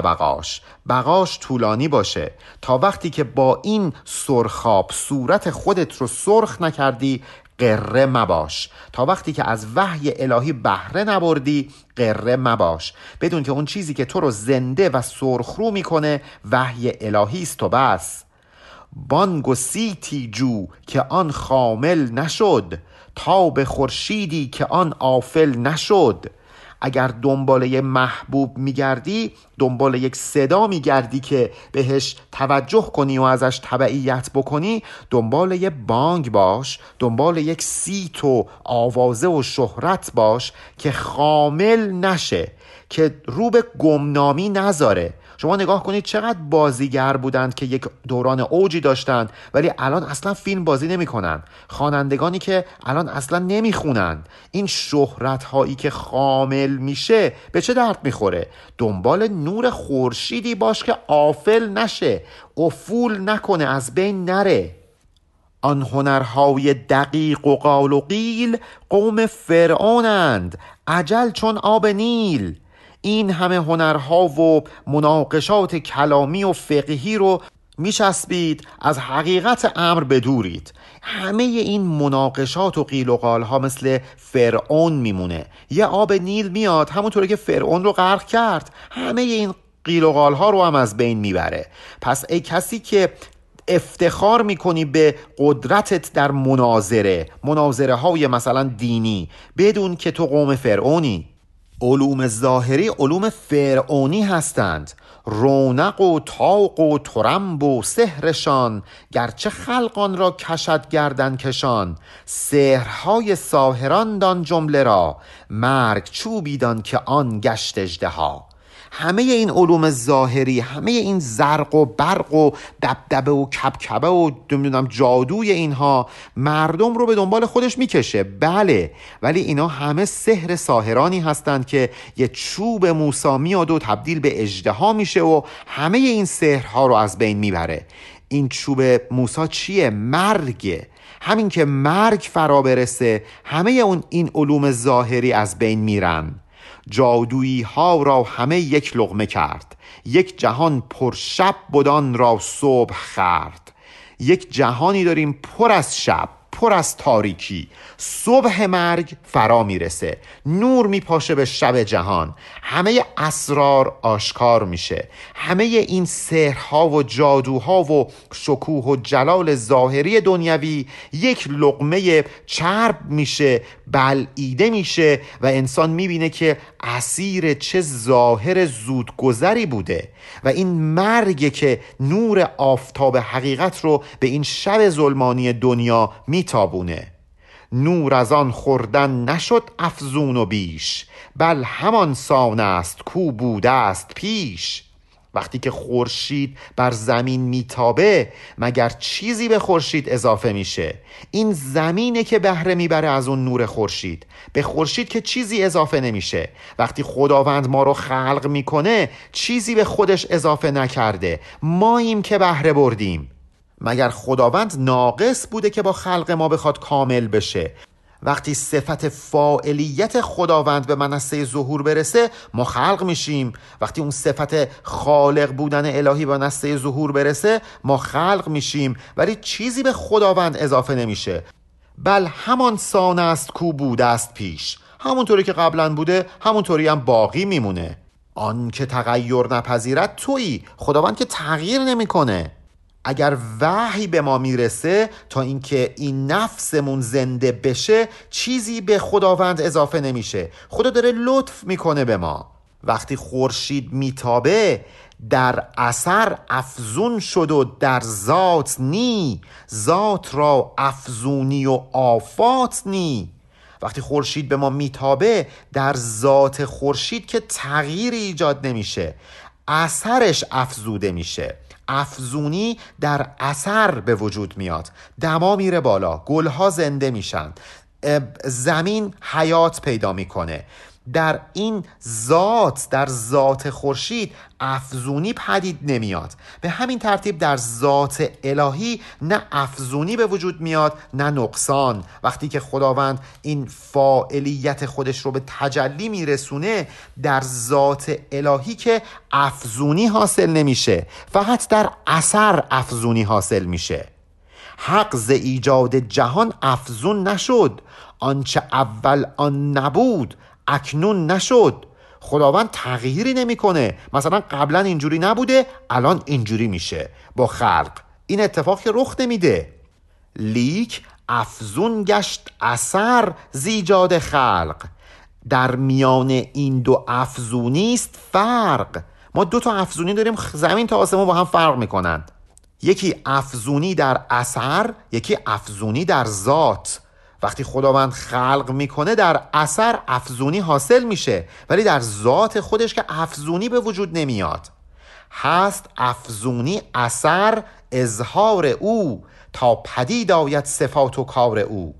بقاش طولانی باشه، تا وقتی که با این سرخاب صورت خودت رو سرخ نکردی قره مباش. تا وقتی که از وحی الهی بهره نبردی قره مباش. بدون که اون چیزی که تو رو زنده و سرخرو میکنه وحی الهی است و بس. بانگ و سیتی جو که آن خامل نشد، تا به خورشیدی که آن آفل نشد. اگر دنبال یه محبوب میگردی، دنبال یک صدا میگردی که بهش توجه کنی و ازش تبعیت بکنی، دنبال یه بانگ باش، دنبال یک صیت و آوازه و شهرت باش که خامل نشه، که رو به گمنامی نذاره. شما نگاه کنید چقدر بازیگر بودند که یک دوران اوجی داشتند ولی الان اصلا فیلم بازی نمی کنن. خوانندگانی که الان اصلا نمی خونن. این شهرت هایی که خامل میشه به چه درد میخوره؟ دنبال نور خورشیدی باش که آفل نشه، افول نکنه، از بین نره. آن هنرهای دقیق و قال و قیل، قوم فرعونند عجل چون آب نیل. این همه هنرها و مناقشات کلامی و فقهی رو میچسبید، از حقیقت امر بدورید. همه این مناقشات و قیل و قالها مثل فرعون میمونه. یه آب نیل میاد همونطوری که فرعون رو غرق کرد، همه این قیل و قالها رو هم از بین میبره. پس ای که افتخار میکنی به قدرتت در مناظره های مثلا دینی، بدون که تو قوم فرعونی. علوم ظاهری علوم فرعونی هستند. رونق و طاق و ترمب و سحرشان، گرچه خلقان را کشد گردن کشان. سحرهای ساحران دان جمله را، مرگ چوبی دان که آن گشت اژدها. همه این علوم ظاهری، همه این زرق و برق و دبدبه و کبکبه و جادوی اینها مردم رو به دنبال خودش میکشه، بله، ولی اینا همه سحر ساحرانی هستند که یه چوب موسی میاد و تبدیل به اژدها میشه و همه این سحرها رو از بین میبره. این چوب موسی چیه؟ مرگه. همین که مرگ فرا برسه همه این علوم ظاهری از بین میرن. جادویی ها را همه یک لقمه کرد، یک جهان پر شب بدان را صبح خورد. یک جهانی داریم پر از شب، پر از تاریکی. صبح مرگ فرا میرسه، نور میپاشه به شب جهان، همه اسرار آشکار میشه. همه این سحرها و جادوها و شکوه و جلال ظاهری دنیوی یک لقمه چرب میشه، بلعیده میشه و انسان میبینه که اسیر چه ظاهر زودگذری بوده. و این مرگ که نور آفتاب حقیقت رو به این شب ظلمانی دنیا میتابونه. نور از آن خوردن نشد افزون و بیش، بل همان سان است کو بوده است پیش. وقتی که خورشید بر زمین میتابه مگر چیزی به خورشید اضافه میشه؟ این زمینه که بهره میبره از اون نور خورشید، به خورشید که چیزی اضافه نمیشه. وقتی خداوند ما رو خلق میکنه چیزی به خودش اضافه نکرده، ماییم که بهره بردیم. مگر خداوند ناقص بوده که با خلق ما بخواد کامل بشه؟ وقتی صفت فاعلیت خداوند به منصه ظهور برسه ما خلق میشیم. وقتی اون صفت خالق بودن الهی به منصه ظهور برسه ما خلق میشیم، ولی چیزی به خداوند اضافه نمیشه. بل همان سان است کو بوده است پیش، همونطوری که قبلا بوده همونطوری هم باقی میمونه. آن که تغییر نپذیرد تویی، خداوند که تغییر نمیکنه. اگر وحی به ما میرسه تا اینکه این نفسمون زنده بشه چیزی به خداوند اضافه نمیشه. خدا داره لطف میکنه به ما. وقتی خورشید میتابه در اثر افزون شد و در ذات نی، ذات را افزونی و آفات نی. وقتی خورشید به ما میتابه در ذات خورشید که تغییری ایجاد نمیشه، اثرش افزوده میشه. افزونی در اثر به وجود میاد، دما میره بالا، گلها زنده میشن، زمین حیات پیدا میکنه. در این ذات، در ذات خورشید افزونی پدید نمیاد. به همین ترتیب در ذات الهی نه افزونی به وجود میاد نه نقصان. وقتی که خداوند این فاعلیت خودش رو به تجلی میرسونه در ذات الهی که افزونی حاصل نمیشه، فقط در اثر افزونی حاصل میشه. حق ز ایجاد جهان افزون نشد، آنچه اول آن نبود اکنون نشد. خداوند تغییری نمیکنه. مثلا قبلا اینجوری نبوده الان اینجوری میشه. با خلق این اتفاق که رخ نمیده. لیک افزون گشت اثر ز ایجاد خلق، در میان این دو افزونی است فرق. ما دو تا افزونی داریم، زمین تا آسمون با هم فرق میکنن. یکی افزونی در اثر، یکی افزونی در ذات. وقتی خداوند خلق میکنه در اثر افزونی حاصل میشه، ولی در ذات خودش که افزونی به وجود نمیاد. هست افزونی اثر اظهار او، تا پدید آید صفات و کار او.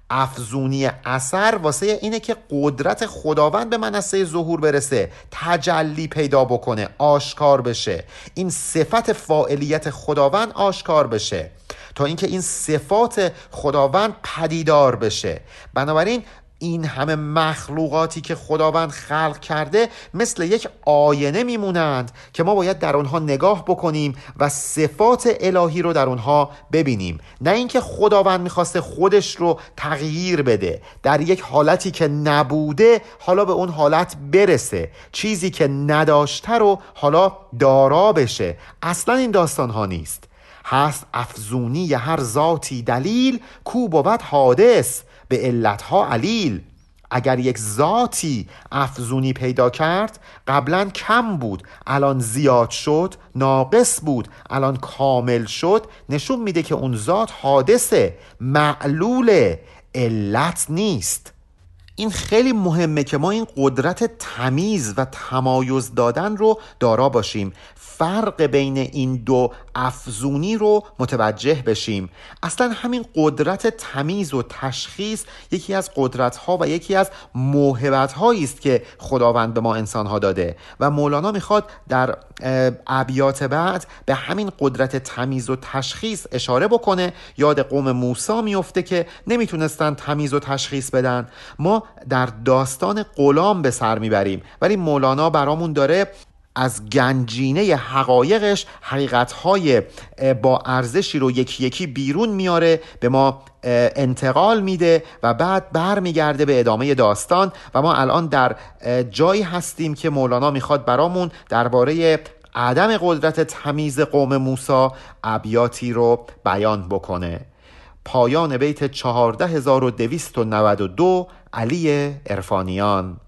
افزونی اثر واسه اینه که قدرت خداوند به منصه ظهور برسه، تجلی پیدا بکنه، آشکار بشه، این صفت فاعلیت خداوند آشکار بشه، تا اینکه این صفات خداوند پدیدار بشه. بنابراین این همه مخلوقاتی که خداوند خلق کرده مثل یک آینه میمونند که ما باید در اونها نگاه بکنیم و صفات الهی رو در اونها ببینیم. نه اینکه خداوند میخواسته خودش رو تغییر بده، در یک حالتی که نبوده حالا به اون حالت برسه، چیزی که نداشته رو حالا دارا بشه. اصلا این داستان ها نیست. هست افزونی هر ذاتی دلیل، کو بود حادث به علتها علیل. اگر یک ذاتی افزونی پیدا کرد قبلا کم بود الان زیاد شد، ناقص بود الان کامل شد، نشون میده که اون ذات حادثه، معلول، علت نیست. این خیلی مهمه که ما این قدرت تمیز و تمایز دادن رو دارا باشیم، فرق بین این دو افزونی رو متوجه بشیم. اصلا همین قدرت تمیز و تشخیص یکی از قدرت‌ها و یکی از موهبت‌هایی است که خداوند به ما انسان‌ها داده و مولانا میخواد در ابیات بعد به همین قدرت تمیز و تشخیص اشاره بکنه. یاد قوم موسی میفته که نمیتونستن تمیز و تشخیص بدن. ما در داستان غلام به سر میبریم، ولی مولانا برامون داره از گنجینه حقایقش حقیقت‌های با ارزشی رو یکی یکی بیرون میاره، به ما انتقال میده و بعد برمیگرده به ادامه داستان. و ما الان در جایی هستیم که مولانا میخواد برامون درباره عدم قدرت تمیز قوم موسی ابیاتی رو بیان بکنه. پایان بیت 14292 علی عرفانیان.